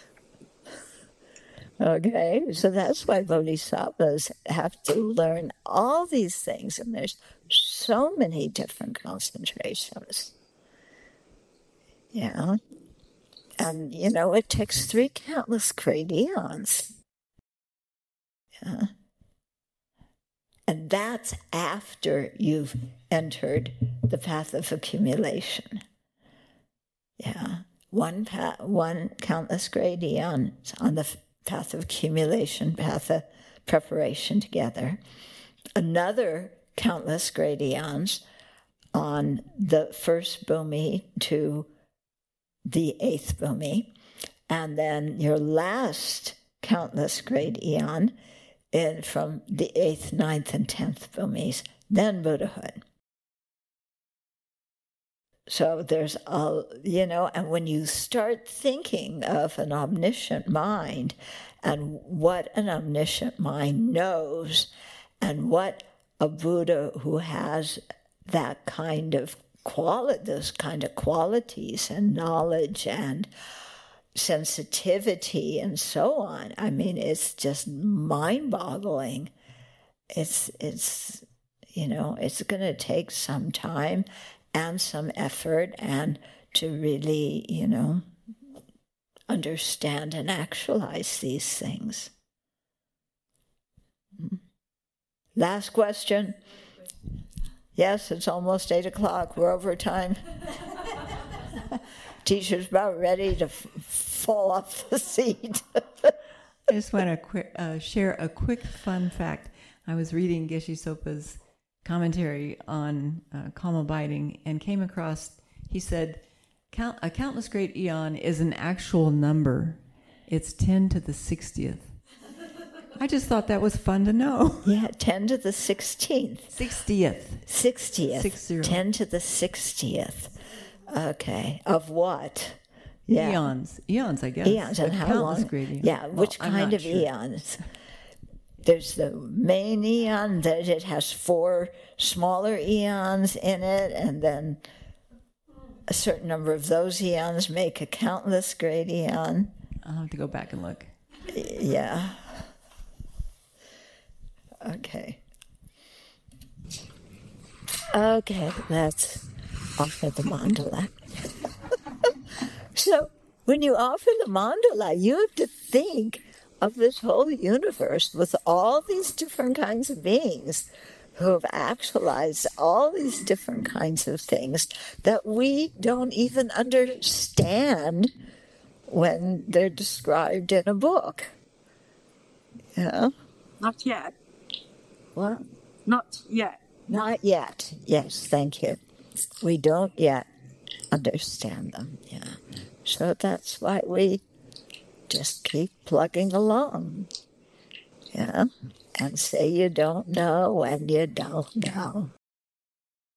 okay, so that's why bodhisattvas have to learn all these things, and there's so many different concentrations. Yeah. And, you know, it takes three countless great eons. Yeah. And that's after you've entered the path of accumulation. Yeah. One, pa- one countless great eons on the path of accumulation, path of preparation together. Another countless great eons on the first bhumi to the eighth bhumi, and then your last countless great eon in from the eighth, ninth, and tenth bhumis, then Buddhahood. So there's a, you know, and when you start thinking of an omniscient mind and what an omniscient mind knows and what a Buddha who has that kind of quality, those kind of qualities and knowledge and sensitivity and so on. I mean, it's just mind-boggling. It's, it's, you know, it's going to take some time and some effort and to really, you know, understand and actualize these things. Last question. Yes, it's almost eight o'clock. We're over time. Teacher's about ready to f- fall off the seat. I just want to quick, uh, share a quick fun fact. I was reading Geshe Sopa's commentary on uh, calm abiding and came across, he said, Count, a countless great eon is an actual number. It's ten to the sixtieth. I just thought that was fun to know. Yeah, ten to the sixteenth. sixtieth. sixtieth. Six zero. ten to the sixtieth. Okay. Of what? Yeah. Eons. Eons, I guess. Eons. And But how countless long? great eons. Yeah, which Well, I'm kind not of sure. eons? There's the main eon, that it has four smaller eons in it, and then a certain number of those eons make a countless great eon. I'll have to go back and look. Yeah. Okay. Okay, let's offer the mandala. So, when you offer the mandala, you have to think of this whole universe with all these different kinds of beings who have actualized all these different kinds of things that we don't even understand when they're described in a book. Yeah. Not yet. What? Not yet. Not yet. Yes, thank you. We don't yet understand them. Yeah. So that's why we just keep plugging along. Yeah. And say you don't know and you don't know.